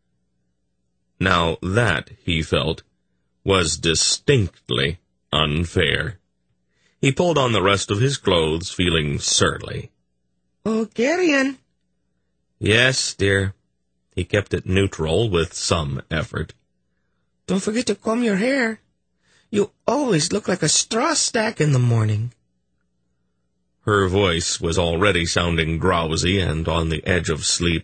Now that, he felt, was distinctly unfair. He pulled on the rest of his clothes, feeling surly. Oh, Geryon. Yes, dear. He kept it neutral with some effort. Don't forget to comb your hair. You always look like a straw stack in the morning. Her voice was already sounding drowsy and on the edge of sleep.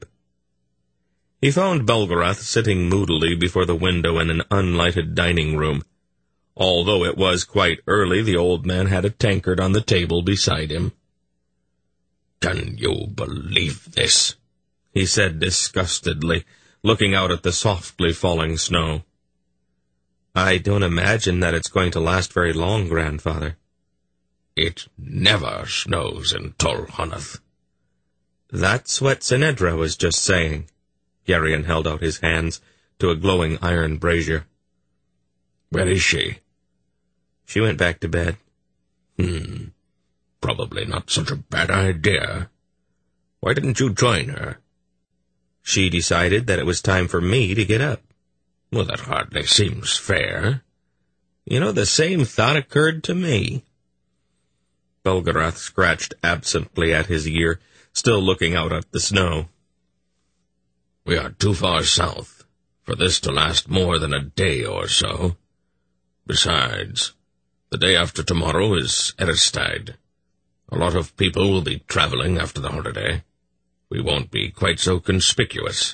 He found Belgarath sitting moodily before the window in an unlighted dining room. Although it was quite early, the old man had a tankard on the table beside him. Can you believe this? He said disgustedly, looking out at the softly falling snow. I don't imagine that it's going to last very long, Grandfather. It never snows in Tol Hanath. That's what Zenedra was just saying. Geryon held out his hands to a glowing iron brazier. Where is she? She went back to bed. Hmm. Probably not such a bad idea. Why didn't you join her? She decided that it was time for me to get up. Well, that hardly seems fair. You know, the same thought occurred to me. Belgarath scratched absently at his ear, still looking out at the snow. We are too far south for this to last more than a day or so. Besides, the day after tomorrow is Eristide. A lot of people will be traveling after the holiday. We won't be quite so conspicuous.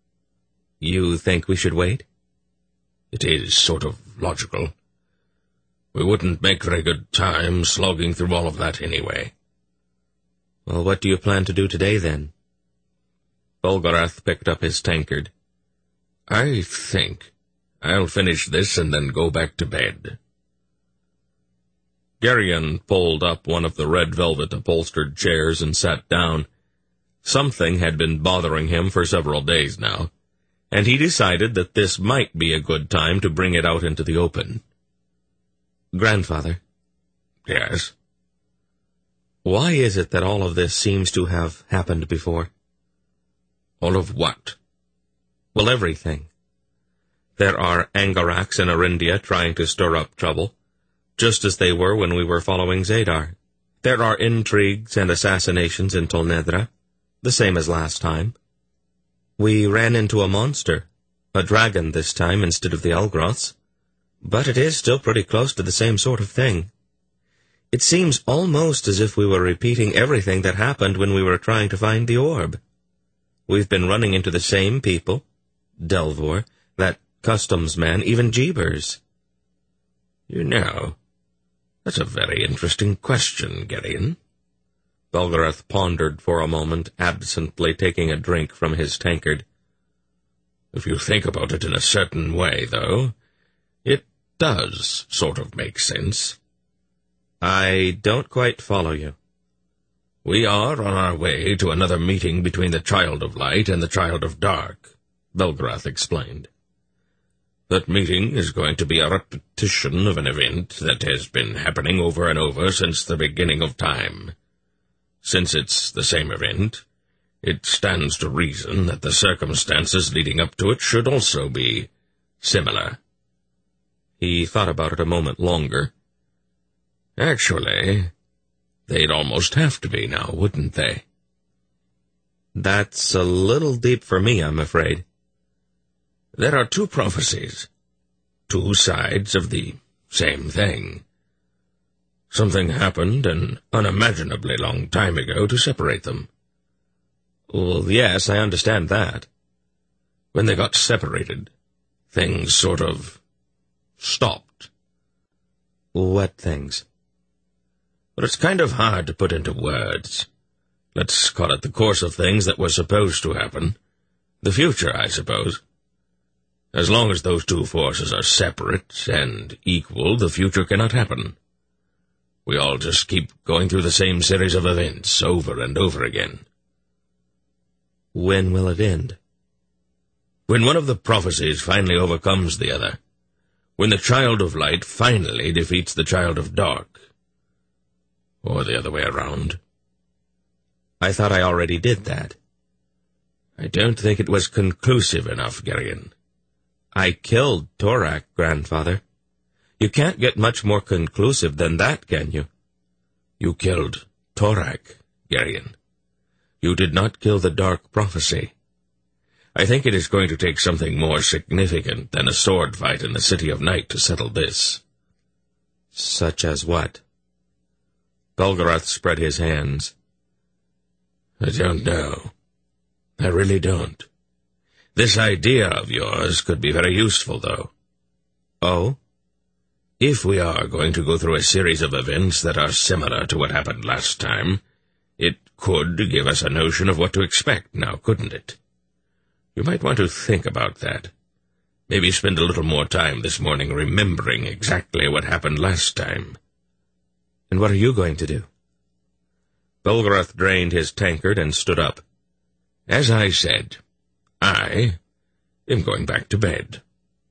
You think we should wait? It is sort of logical. We wouldn't make very good time slogging through all of that anyway. Well, what do you plan to do today, then? Belgarath picked up his tankard. I think I'll finish this and then go back to bed. Geryon pulled up one of the red velvet upholstered chairs and sat down. Something had been bothering him for several days now, and he decided that this might be a good time to bring it out into the open. Grandfather. Yes? Why is it that all of this seems to have happened before? All of what? Well, everything. There are Angaraks in Arindia trying to stir up trouble, just as they were when we were following Zadar. There are intrigues and assassinations in Tolnedra, the same as last time. We ran into a monster, a dragon this time instead of the Elgroths, but it is still pretty close to the same sort of thing. It seems almost as if we were repeating everything that happened when we were trying to find the orb. We've been running into the same people, Delvor, that customs man, even Jeebers. You know, that's a very interesting question, Geryon. Belgarath pondered for a moment, absently taking a drink from his tankard. If you think about it in a certain way, though, it does sort of make sense. I don't quite follow you. We are on our way to another meeting between the Child of Light and the Child of Dark, Belgarath explained. That meeting is going to be a repetition of an event that has been happening over and over since the beginning of time. Since it's the same event, it stands to reason that the circumstances leading up to it should also be similar. He thought about it a moment longer. Actually, they'd almost have to be now, wouldn't they? That's a little deep for me, I'm afraid. There are two prophecies, two sides of the same thing. Something happened an unimaginably long time ago to separate them. Well, yes, I understand that. When they got separated, things sort of stopped. What things? But it's kind of hard to put into words. Let's call it the course of things that were supposed to happen. The future, I suppose. As long as those two forces are separate and equal, the future cannot happen. We all just keep going through the same series of events over and over again. When will it end? When one of the prophecies finally overcomes the other. When the Child of Light finally defeats the Child of Dark. Or the other way around. I thought I already did that. I don't think it was conclusive enough, Geryon. I killed Torak, grandfather. You can't get much more conclusive than that, can you? You killed Torak, Geryon. You did not kill the Dark Prophecy. I think it is going to take something more significant than a sword fight in the City of Night to settle this. Such as what? Belgarath spread his hands. I don't know. I really don't. This idea of yours could be very useful, though. Oh? If we are going to go through a series of events that are similar to what happened last time, it could give us a notion of what to expect now, couldn't it? You might want to think about that. Maybe spend a little more time this morning remembering exactly what happened last time. And what are you going to do? Belgarath drained his tankard and stood up. As I said, I am going back to bed.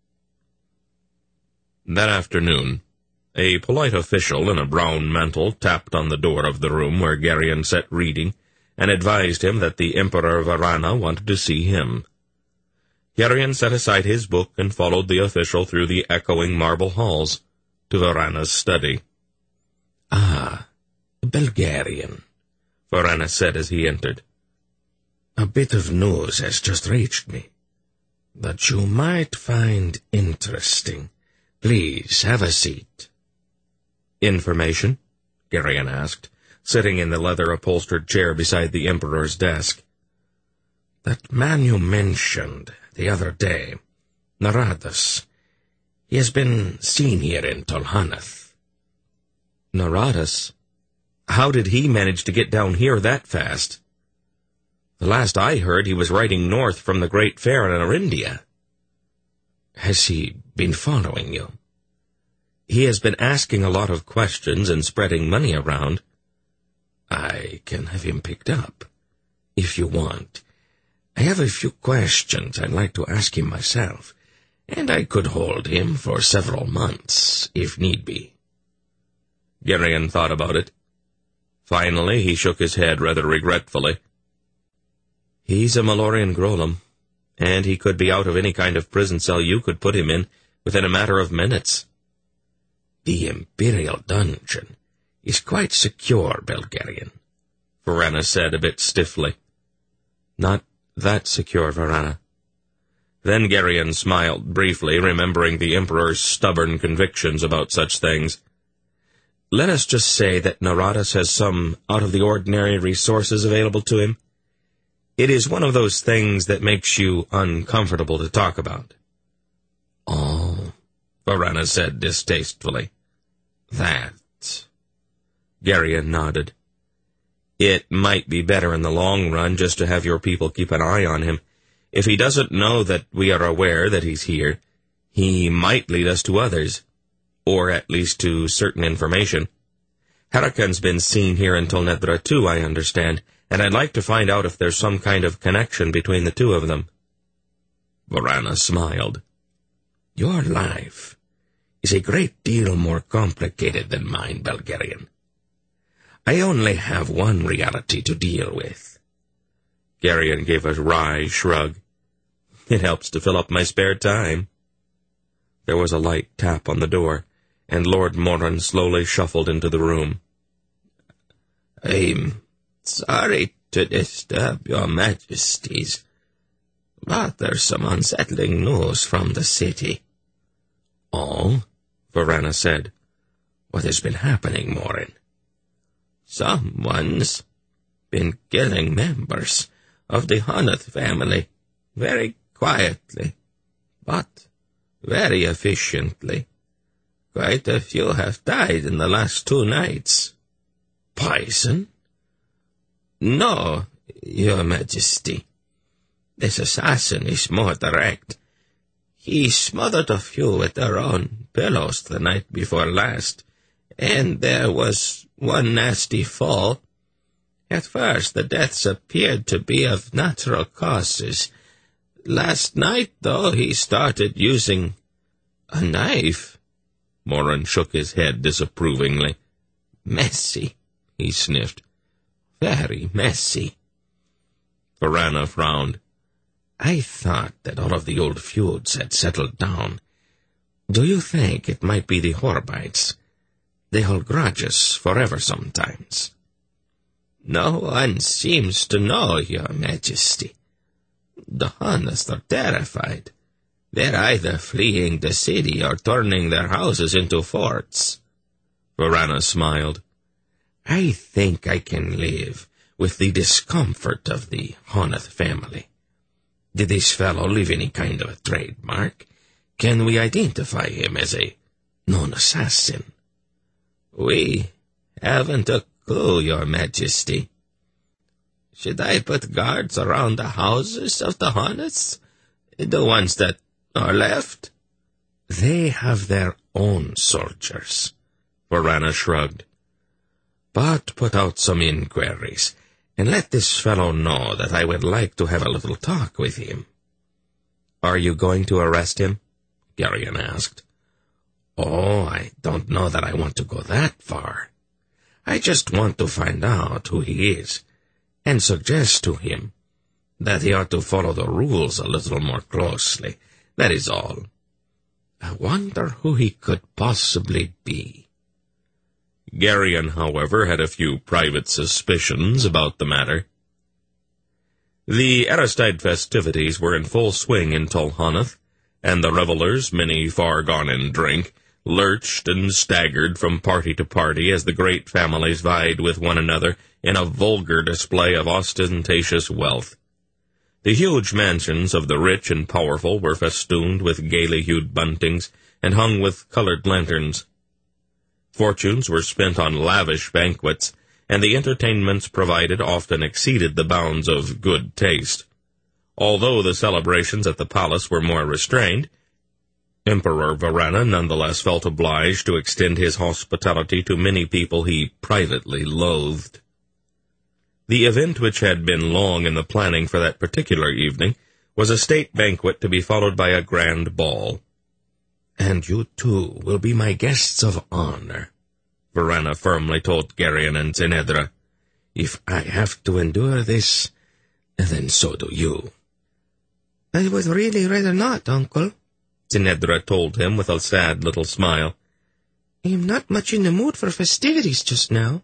That afternoon, a polite official in a brown mantle tapped on the door of the room where Geryon sat reading and advised him that the Emperor Varana wanted to see him. Geryon set aside his book and followed the official through the echoing marble halls to Varana's study. Ah, Belgarian, Varana said as he entered. A bit of news has just reached me that you might find interesting. Please, have a seat. Information? Geryon asked, sitting in the leather-upholstered chair beside the Emperor's desk. That man you mentioned the other day, Naradas, he has been seen here in Tolhanath. Naradas? How did he manage to get down here that fast? The last I heard, he was riding north from the Great Fair in Arindia. Has he been following you? He has been asking a lot of questions and spreading money around. I can have him picked up, if you want. I have a few questions I'd like to ask him myself, and I could hold him for several months, if need be. Geryon thought about it. Finally, he shook his head rather regretfully. He's a Malorian Golem, and he could be out of any kind of prison cell you could put him in within a matter of minutes. The Imperial Dungeon is quite secure, Belgarian, Varanna said a bit stiffly. Not that secure, Varanna. Then Geryon smiled briefly, remembering the Emperor's stubborn convictions about such things. Let us just say that Naradas has some out-of-the-ordinary resources available to him. It is one of those things that makes you uncomfortable to talk about. Oh, Varanna said distastefully. That. Geryon nodded. It might be better in the long run just to have your people keep an eye on him. If he doesn't know that we are aware that he's here, he might lead us to others, or at least to certain information. Harakan's been seen here in Tolnedra too, I understand, and I'd like to find out if there's some kind of connection between the two of them. Varanna smiled. Your life is a great deal more complicated than mine, Belgarian. I only have one reality to deal with. Geryon gave a wry shrug. It helps to fill up my spare time. There was a light tap on the door, and Lord Moran slowly shuffled into the room. I'm sorry to disturb your majesties, but there's some unsettling news from the city. Oh? Varanna said. What has been happening, Morin? Someone's been killing members of the Honoth family, very quietly, but very efficiently. Quite a few have died in the last two nights. Poison? No, your majesty. This assassin is more direct. He smothered a few with their own pillows the night before last, and there was one nasty fall. At first, the deaths appeared to be of natural causes. Last night, though, he started using a knife. Moran shook his head disapprovingly. Messy, he sniffed. Very messy. Varanna frowned. I thought that all of the old feuds had settled down. Do you think it might be the Horbites? They hold grudges forever sometimes. No one seems to know, your majesty. The Huns are terrified. They're either fleeing the city or turning their houses into forts. Varanna smiled. I think I can live with the discomfort of the Honoth family. Did this fellow leave any kind of a trademark? Can we identify him as a known assassin? We haven't a clue, your majesty. Should I put guards around the houses of the Honoths? The ones that are left? They have their own soldiers. Varanna shrugged. But put out some inquiries, and let this fellow know that I would like to have a little talk with him. Are you going to arrest him? Geryon asked. Oh, I don't know that I want to go that far. I just want to find out who he is, and suggest to him that he ought to follow the rules a little more closely. That is all. I wonder who he could possibly be. Geryon, however, had a few private suspicions about the matter. The Aristide festivities were in full swing in Tol Honoth, and the revelers, many far gone in drink, lurched and staggered from party to party as the great families vied with one another in a vulgar display of ostentatious wealth. The huge mansions of the rich and powerful were festooned with gaily hued buntings and hung with colored lanterns. Fortunes were spent on lavish banquets, and the entertainments provided often exceeded the bounds of good taste. Although the celebrations at the palace were more restrained, Emperor Varanna nonetheless felt obliged to extend his hospitality to many people he privately loathed. The event, which had been long in the planning for that particular evening, was a state banquet to be followed by a grand ball. And you, too, will be my guests of honor, Varanna firmly told Geryon and Zenedra. If I have to endure this, then so do you. I would really rather not, uncle, Zenedra told him with a sad little smile. I am not much in the mood for festivities just now.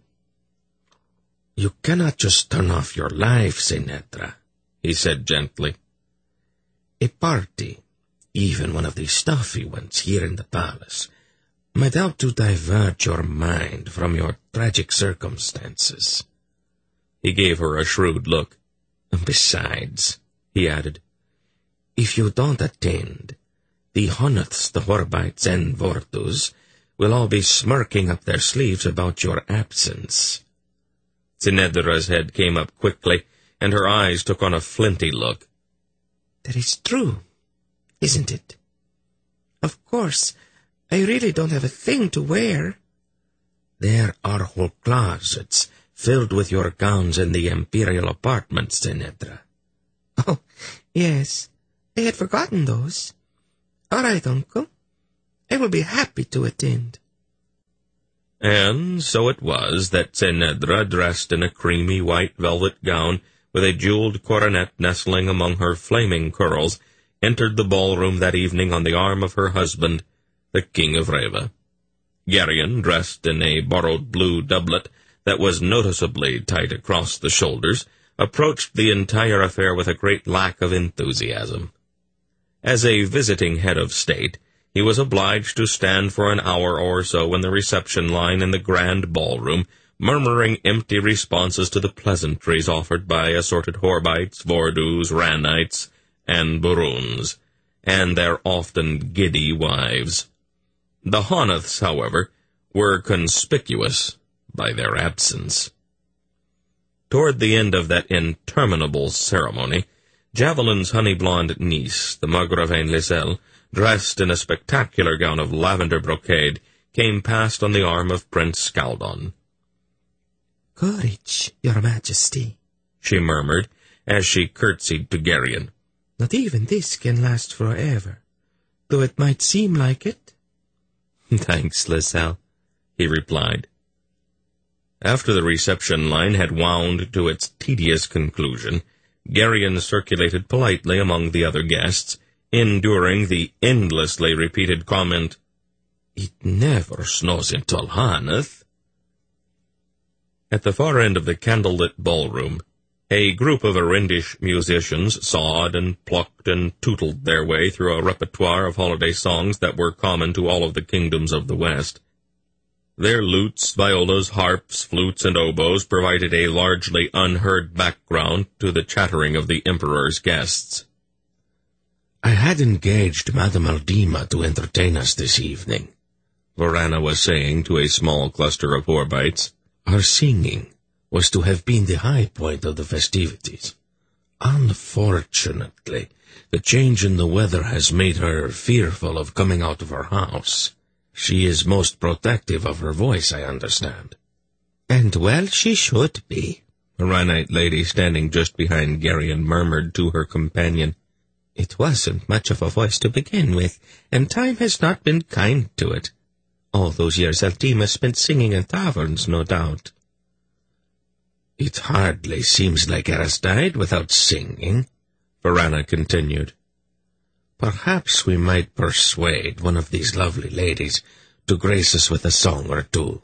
You cannot just turn off your life, Senetra, he said gently. A party, even one of the stuffy ones here in the palace, might help to divert your mind from your tragic circumstances. He gave her a shrewd look. Besides, he added, if you don't attend, the Honoths, the Horbites, and Vortus will all be smirking up their sleeves about your absence. Senedra's head came up quickly, and her eyes took on a flinty look. That is true, isn't it? Of course, I really don't have a thing to wear. There are whole closets filled with your gowns in the imperial apartments, Senedra. Oh, yes, I had forgotten those. All right, Uncle. I will be happy to attend. And so it was that Senedra, dressed in a creamy white velvet gown, with a jeweled coronet nestling among her flaming curls, entered the ballroom that evening on the arm of her husband, the King of Reva. Geryon, dressed in a borrowed blue doublet that was noticeably tight across the shoulders, approached the entire affair with a great lack of enthusiasm. As a visiting head of state, he was obliged to stand for an hour or so in the reception line in the grand ballroom, murmuring empty responses to the pleasantries offered by assorted Horbites, Vordus, Ranites, and Buruns, and their often giddy wives. The Honoths, however, were conspicuous by their absence. Toward the end of that interminable ceremony, Javelin's honey-blonde niece, the Margravine Liselle, dressed in a spectacular gown of lavender brocade, came past on the arm of Prince Scaldon. Courage, Your Majesty, she murmured, as she curtsied to Geryon. Not even this can last forever, though it might seem like it. Thanks, Liselle, he replied. After the reception line had wound to its tedious conclusion, Geryon circulated politely among the other guests, enduring the endlessly repeated comment, "It never snows in Tolhanath." At the far end of the candlelit ballroom, a group of Arendish musicians sawed and plucked and tootled their way through a repertoire of holiday songs that were common to all of the kingdoms of the West. Their lutes, violas, harps, flutes, and oboes provided a largely unheard background to the chattering of the emperor's guests. "I had engaged Madame Aldima to entertain us this evening," Varana was saying to a small cluster of Horbites. "Her singing was to have been the high point of the festivities. Unfortunately, the change in the weather has made her fearful of coming out of her house. She is most protective of her voice, I understand." "And well she should be," a Ranite lady standing just behind Geryon murmured to her companion. "It wasn't much of a voice to begin with, and time has not been kind to it. All those years Aldima spent singing in taverns, no doubt." "It hardly seems like it has died without singing," Varana continued. "Perhaps we might persuade one of these lovely ladies to grace us with a song or two."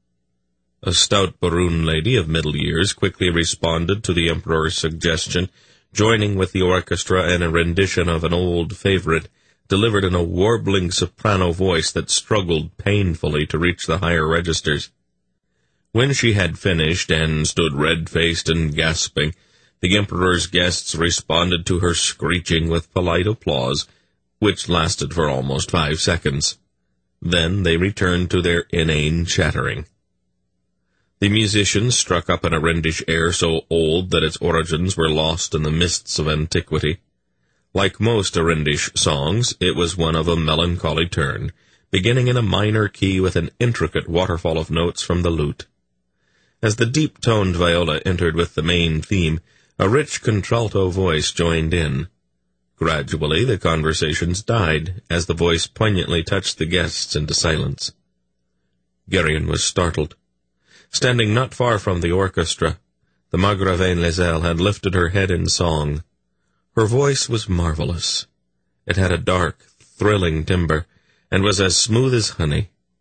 A stout Barun lady of middle years quickly responded to the emperor's suggestion, joining with the orchestra in a rendition of an old favorite, delivered in a warbling soprano voice that struggled painfully to reach the higher registers. When she had finished and stood red-faced and gasping, the emperor's guests responded to her screeching with polite applause, which lasted for almost five seconds. Then they returned to their inane chattering. The musicians struck up an Arendish air so old that its origins were lost in the mists of antiquity. Like most Arendish songs, it was one of a melancholy turn, beginning in a minor key with an intricate waterfall of notes from the lute. As the deep-toned viola entered with the main theme, a rich contralto voice joined in. Gradually, the conversations died as the voice poignantly touched the guests into silence. Geryon was startled. Standing not far from the orchestra, the Margravine Liselle had lifted her head in song. Her voice was marvelous. It had a dark, thrilling timbre, and was as smooth as honey.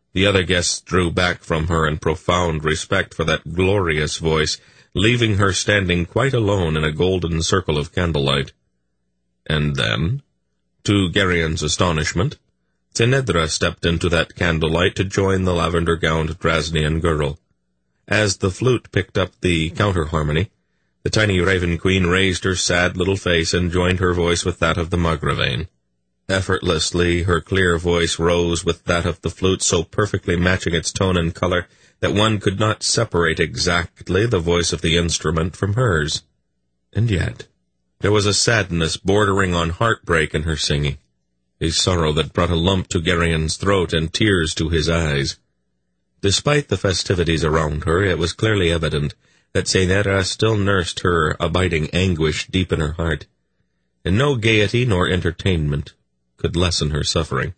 The other guests drew back from her in profound respect for that glorious voice, leaving her standing quite alone in a golden circle of candlelight. And then, to Gerion's astonishment, Tenedra stepped into that candlelight to join the lavender-gowned Drasnian girl. As the flute picked up the counter-harmony, the tiny Raven Queen raised her sad little face and joined her voice with that of the Margravine. Effortlessly, her clear voice rose with that of the flute, so perfectly matching its tone and color that one could not separate exactly the voice of the instrument from hers. And yet, there was a sadness bordering on heartbreak in her singing, a sorrow that brought a lump to Gerion's throat and tears to his eyes. Despite the festivities around her, it was clearly evident that Senera still nursed her abiding anguish deep in her heart, and no gaiety nor entertainment could lessen her suffering.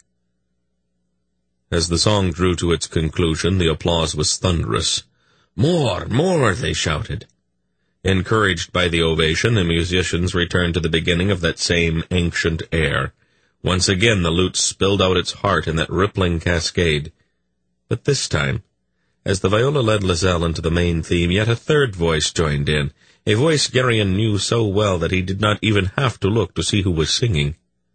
As the song drew to its conclusion, the applause was thunderous. "More, more!" they shouted. Encouraged by the ovation, the musicians returned to the beginning of that same ancient air. Once again the lute spilled out its heart in that rippling cascade. But this time, as the viola led Lizelle into the main theme, yet a third voice joined in, a voice Gerion knew so well that he did not even have to look to see who was singing.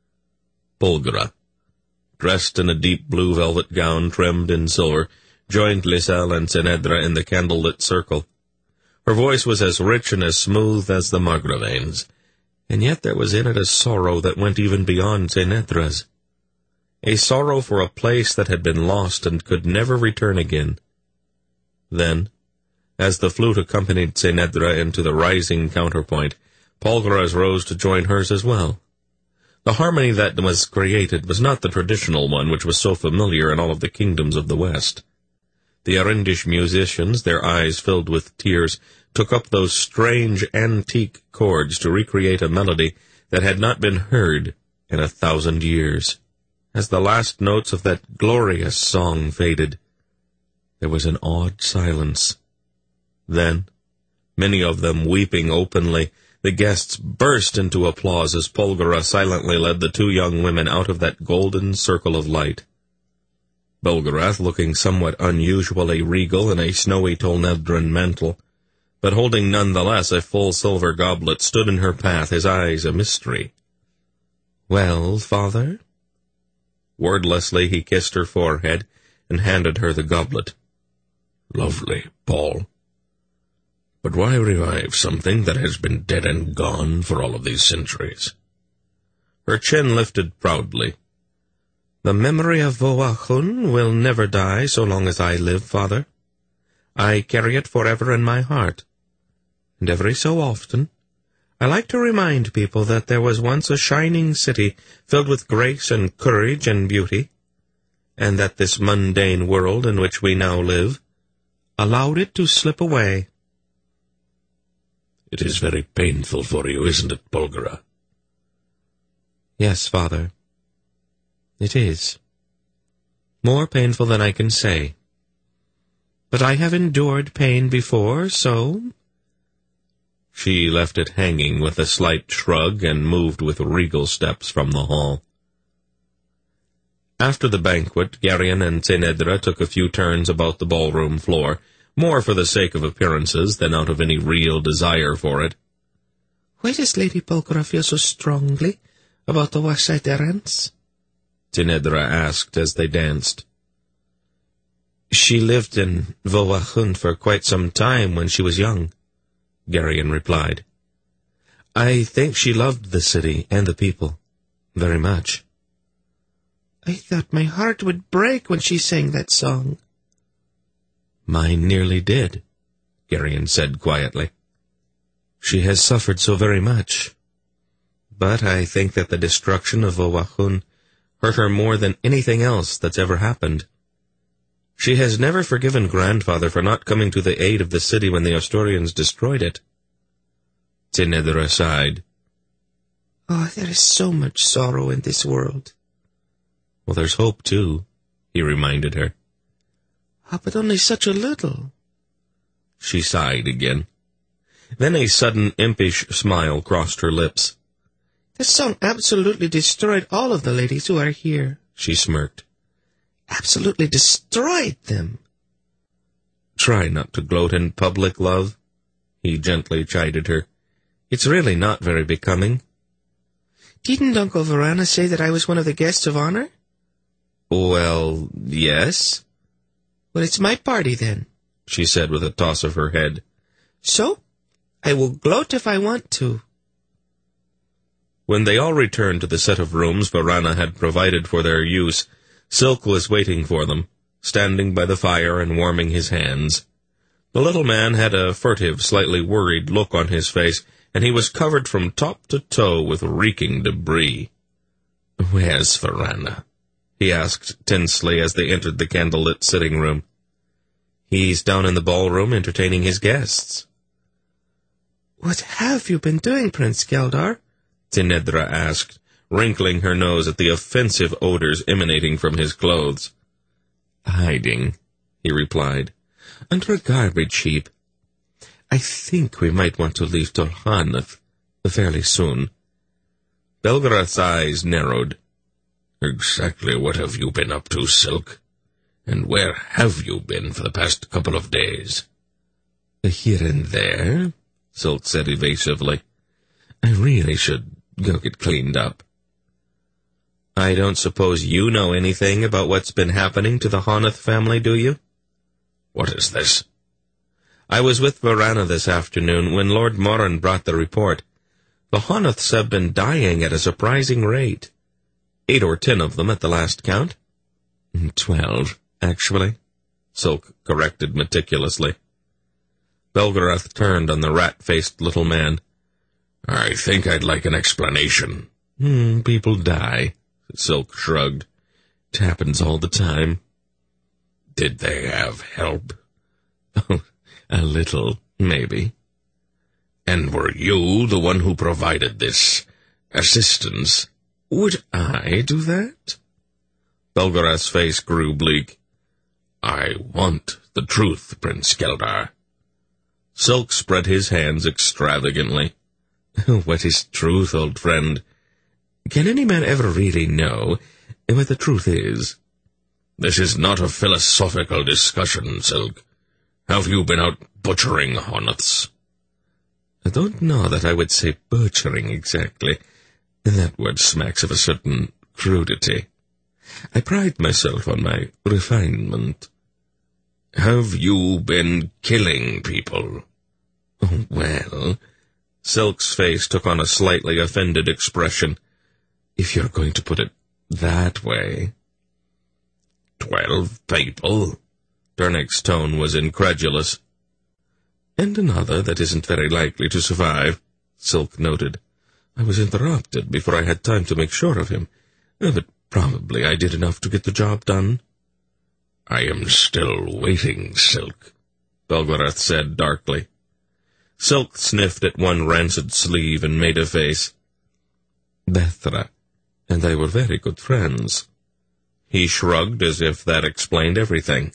Polgara, dressed in a deep blue velvet gown trimmed in silver, joined Lizelle and Tenedra in the candlelit circle. Her voice was as rich and as smooth as the Margravine's, and yet there was in it a sorrow that went even beyond Tenedra's. A sorrow for a place that had been lost and could never return again. Then, as the flute accompanied Tenedra into the rising counterpoint, Polgara's rose to join hers as well. The harmony that was created was not the traditional one which was so familiar in all of the kingdoms of the West. The Arindish musicians, their eyes filled with tears, took up those strange antique chords to recreate a melody that had not been heard in a thousand years. As the last notes of that glorious song faded, there was an awed silence. Then, many of them weeping openly, the guests burst into applause as Polgara silently led the two young women out of that golden circle of light. Belgarath, looking somewhat unusually regal in a snowy Tolnedran mantle, but holding nonetheless a full silver goblet, stood in her path, his eyes a mystery. "Well, father?" Wordlessly he kissed her forehead and handed her the goblet. "Lovely, Paul. But why revive something that has been dead and gone for all of these centuries?" Her chin lifted proudly. "The memory of Voachun will never die so long as I live, father. I carry it forever in my heart. And every so often, I like to remind people that there was once a shining city filled with grace and courage and beauty, and that this mundane world in which we now live allowed it to slip away." "It is very painful for you, isn't it, Polgara?" "Yes, father. It is. More painful than I can say. But I have endured pain before, so—" She left it hanging with a slight shrug and moved with regal steps from the hall. After the banquet, Gerion and Tenedra took a few turns about the ballroom floor, more for the sake of appearances than out of any real desire for it. "Why does Lady Polgara feel so strongly about the Washaiterans?" Tenedra asked as they danced. "She lived in Voachun for quite some time when she was young," Gerion replied. "I think she loved the city and the people very much." "I thought my heart would break when she sang that song." "Mine nearly did," Gerion said quietly. "She has suffered so very much. But I think that the destruction of Voachun hurt her more than anything else that's ever happened. She has never forgiven grandfather for not coming to the aid of the city when the Asturians destroyed it." Tenedra sighed. "Oh, there is so much sorrow in this world." "Well, there's hope, too," he reminded her. "Ah, but only such a little." She sighed again. Then a sudden impish smile crossed her lips. "The song absolutely destroyed all of the ladies who are here," she smirked. absolutely destroyed them. Try not to gloat in public, love, he gently chided her. It's really not very becoming. Didn't Uncle Varana say that I was one of the guests of honor? Well, yes. Well, it's my party then, she said with a toss of her head. So, I will gloat if I want to. When they all returned to the set of rooms Varana had provided for their use, Silk was waiting for them, standing by the fire and warming his hands. The little man had a furtive, slightly worried look on his face, and he was covered from top to toe with reeking debris. "Where's Varana?" he asked tensely as they entered the candlelit sitting room. "He's down in the ballroom entertaining his guests." "What have you been doing, Prince Geldar?" Tinedra asked, wrinkling her nose at the offensive odors emanating from his clothes. "Hiding," he replied, "under a garbage heap. I think we might want to leave Torhanath fairly soon." Belgarath's eyes narrowed. "Exactly what have you been up to, Silk? And where have you been for the past couple of days?" "Here and there," Silk said evasively. "I really should go get cleaned up." "I don't suppose you know anything about what's been happening to the Honath family, do you?" "What is this?" "I was with Varana this afternoon when Lord Moran brought the report. The Honaths have been dying at a surprising rate. Eight or ten of them at the last count." "Twelve, actually," Silk corrected meticulously. Belgarath turned on the rat-faced little man. "I think I'd like an explanation." Hmm, people die," Silk shrugged. "It happens all the time." "Did they have help?" "Oh, a little, maybe." "And were you the one who provided this assistance?" "Would I do that?" Belgarath's face grew bleak. "I want the truth, Prince Geldar." Silk spread his hands extravagantly. "What is truth, old friend? Can any man ever really know what the truth is?" "This is not a philosophical discussion, Silk. Have you been out butchering Honaths?" "I don't know that I would say butchering exactly. That word smacks of a certain crudity. I pride myself on my refinement." "Have you been killing people?" "Oh, well..." Silk's face took on a slightly offended expression. "If you're going to put it that way..." "Twelve people?" Dernick's tone was incredulous. "And another that isn't very likely to survive," Silk noted. "I was interrupted before I had time to make sure of him, but probably I did enough to get the job done." "I am still waiting, Silk," Belgarath said darkly. Silk sniffed at one rancid sleeve and made a face. "Bethra and I were very good friends." He shrugged as if that explained everything.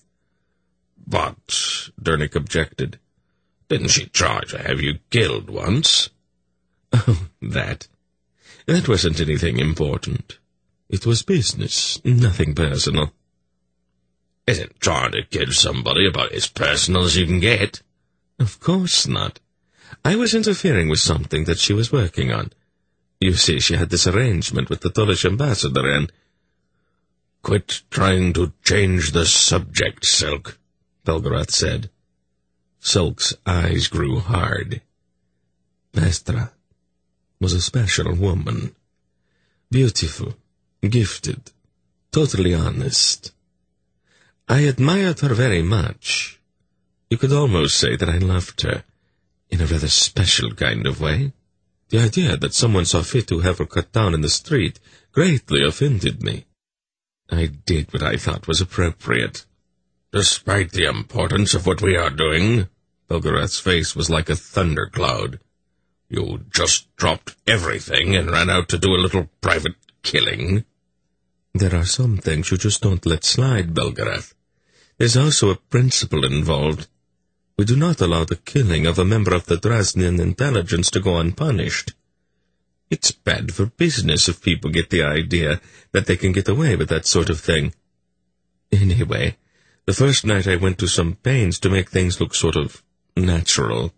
"But," Dernick objected, "didn't she try to have you killed once?" "Oh, that. That wasn't anything important. It was business, nothing personal." "Isn't trying to kill somebody about as personal as you can get?" "Of course not. I was interfering with something that she was working on. You see, she had this arrangement with the Tulish ambassador and—" "Quit trying to change the subject, Silk," Belgarath said. Silk's eyes grew hard. Vestra was a special woman. Beautiful, gifted, totally honest. I admired her very much. You could almost say that I loved her, in a rather special kind of way. The idea that someone saw fit to have her cut down in the street greatly offended me. I did what I thought was appropriate." "Despite the importance of what we are doing," Belgarath's face was like a thundercloud. "You just dropped everything and ran out to do a little private killing." "There are some things you just don't let slide, Belgarath. There's also a principle involved. We do not allow the killing of a member of the Drasnian intelligence to go unpunished. It's bad for business if people get the idea that they can get away with that sort of thing." Anyway, the first night I went to some pains to make things look sort of natural.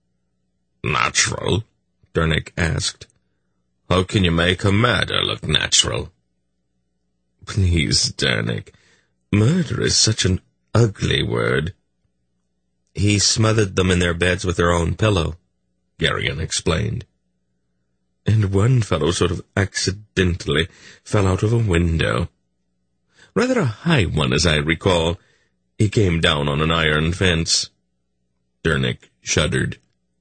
Natural? Dernick asked. How can you make a murder look natural? Please, Dernick. Murder is such an ugly word. He smothered them in their beds with their own pillow, Geryon explained. And one fellow sort of accidentally fell out of a window. Rather a high one, as I recall. He came down on an iron fence. Dernick shuddered.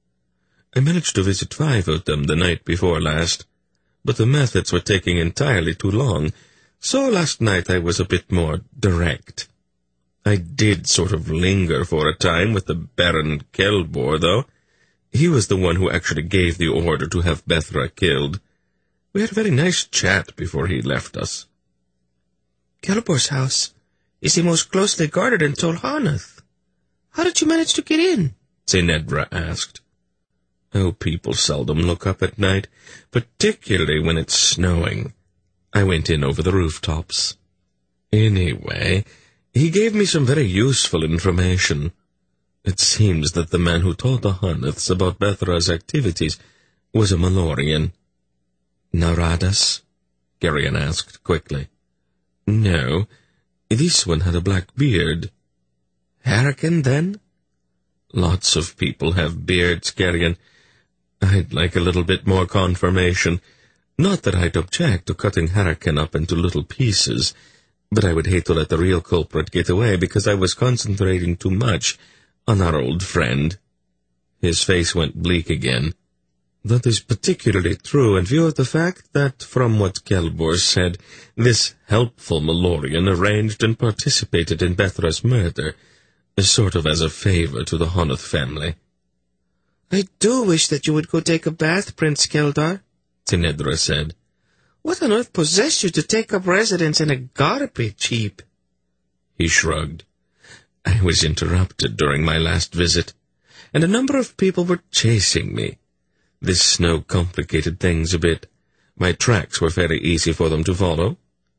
I managed to visit five of them the night before last, but the methods were taking entirely too long, so last night I was a bit more direct. I did sort of linger for a time with the Baron Kelbor, though. He was the one who actually gave the order to have Bethra killed. We had a very nice chat before he left us. Kelbor's house is the most closely guarded in Tol Haneth. How did you manage to get in? Zenedra asked. Oh, people seldom look up at night, particularly when it's snowing. I went in over the rooftops. Anyway, he gave me some very useful information. It seems that the man who told the Haneths about Bethra's activities was a Malorian. Naradas? Geryon asked quickly. No, this one had a black beard. Harrican, then? Lots of people have beards, Geryon. I'd like a little bit more confirmation. Not that I'd object to cutting Harrican up into little pieces, but I would hate to let the real culprit get away because I was concentrating too much on our old friend. His face went bleak again. That is particularly true in view of the fact that, from what Kelbor said, this helpful Malorian arranged and participated in Bethra's murder, sort of as a favor to the Haneth family. I do wish that you would go take a bath, Prince Keldar, Zenedra said. What on earth possessed you to take up residence in a garbage heap? He shrugged. I was interrupted during my last visit, and a number of people were chasing me. This snow complicated things a bit. My tracks were very easy for them to follow.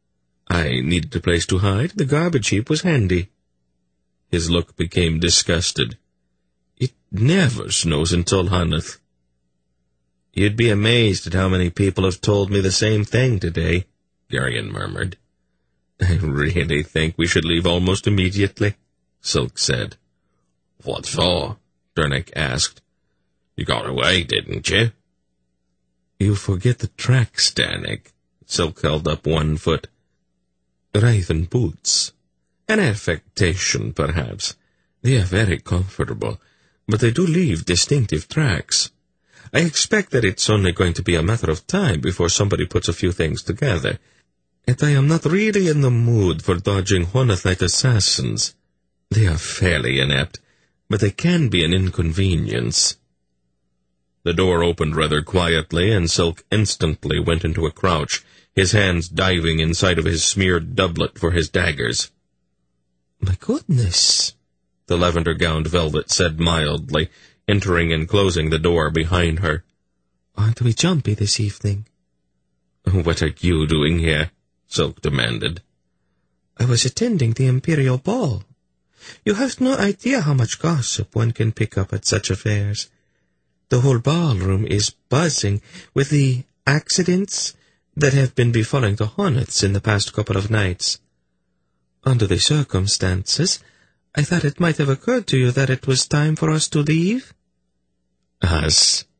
I needed a place to hide. The garbage heap was handy. His look became disgusted. It never snows in Tol Haneth. You'd be amazed at how many people have told me the same thing today, Geryon murmured. I really think we should leave almost immediately, Silk said. What for? Dernick asked. You got away, didn't you? You forget the tracks, Dernick. Silk held up one foot. Writhen boots. An affectation, perhaps. They are very comfortable, but they do leave distinctive tracks. I expect that it's only going to be a matter of time before somebody puts a few things together. And I am not really in the mood for dodging Hanethite assassins. They are fairly inept, but they can be an inconvenience. The door opened rather quietly, and Silk instantly went into a crouch, his hands diving inside of his smeared doublet for his daggers. My goodness, the lavender-gowned Velvet said mildly, entering and closing the door behind her. Aren't we jumpy this evening? What are you doing here? Silk demanded. I was attending the Imperial Ball. You have no idea how much gossip one can pick up at such affairs. The whole ballroom is buzzing with the accidents that have been befalling the Haneths in the past couple of nights. Under the circumstances, I thought it might have occurred to you that it was time for us to leave. Us?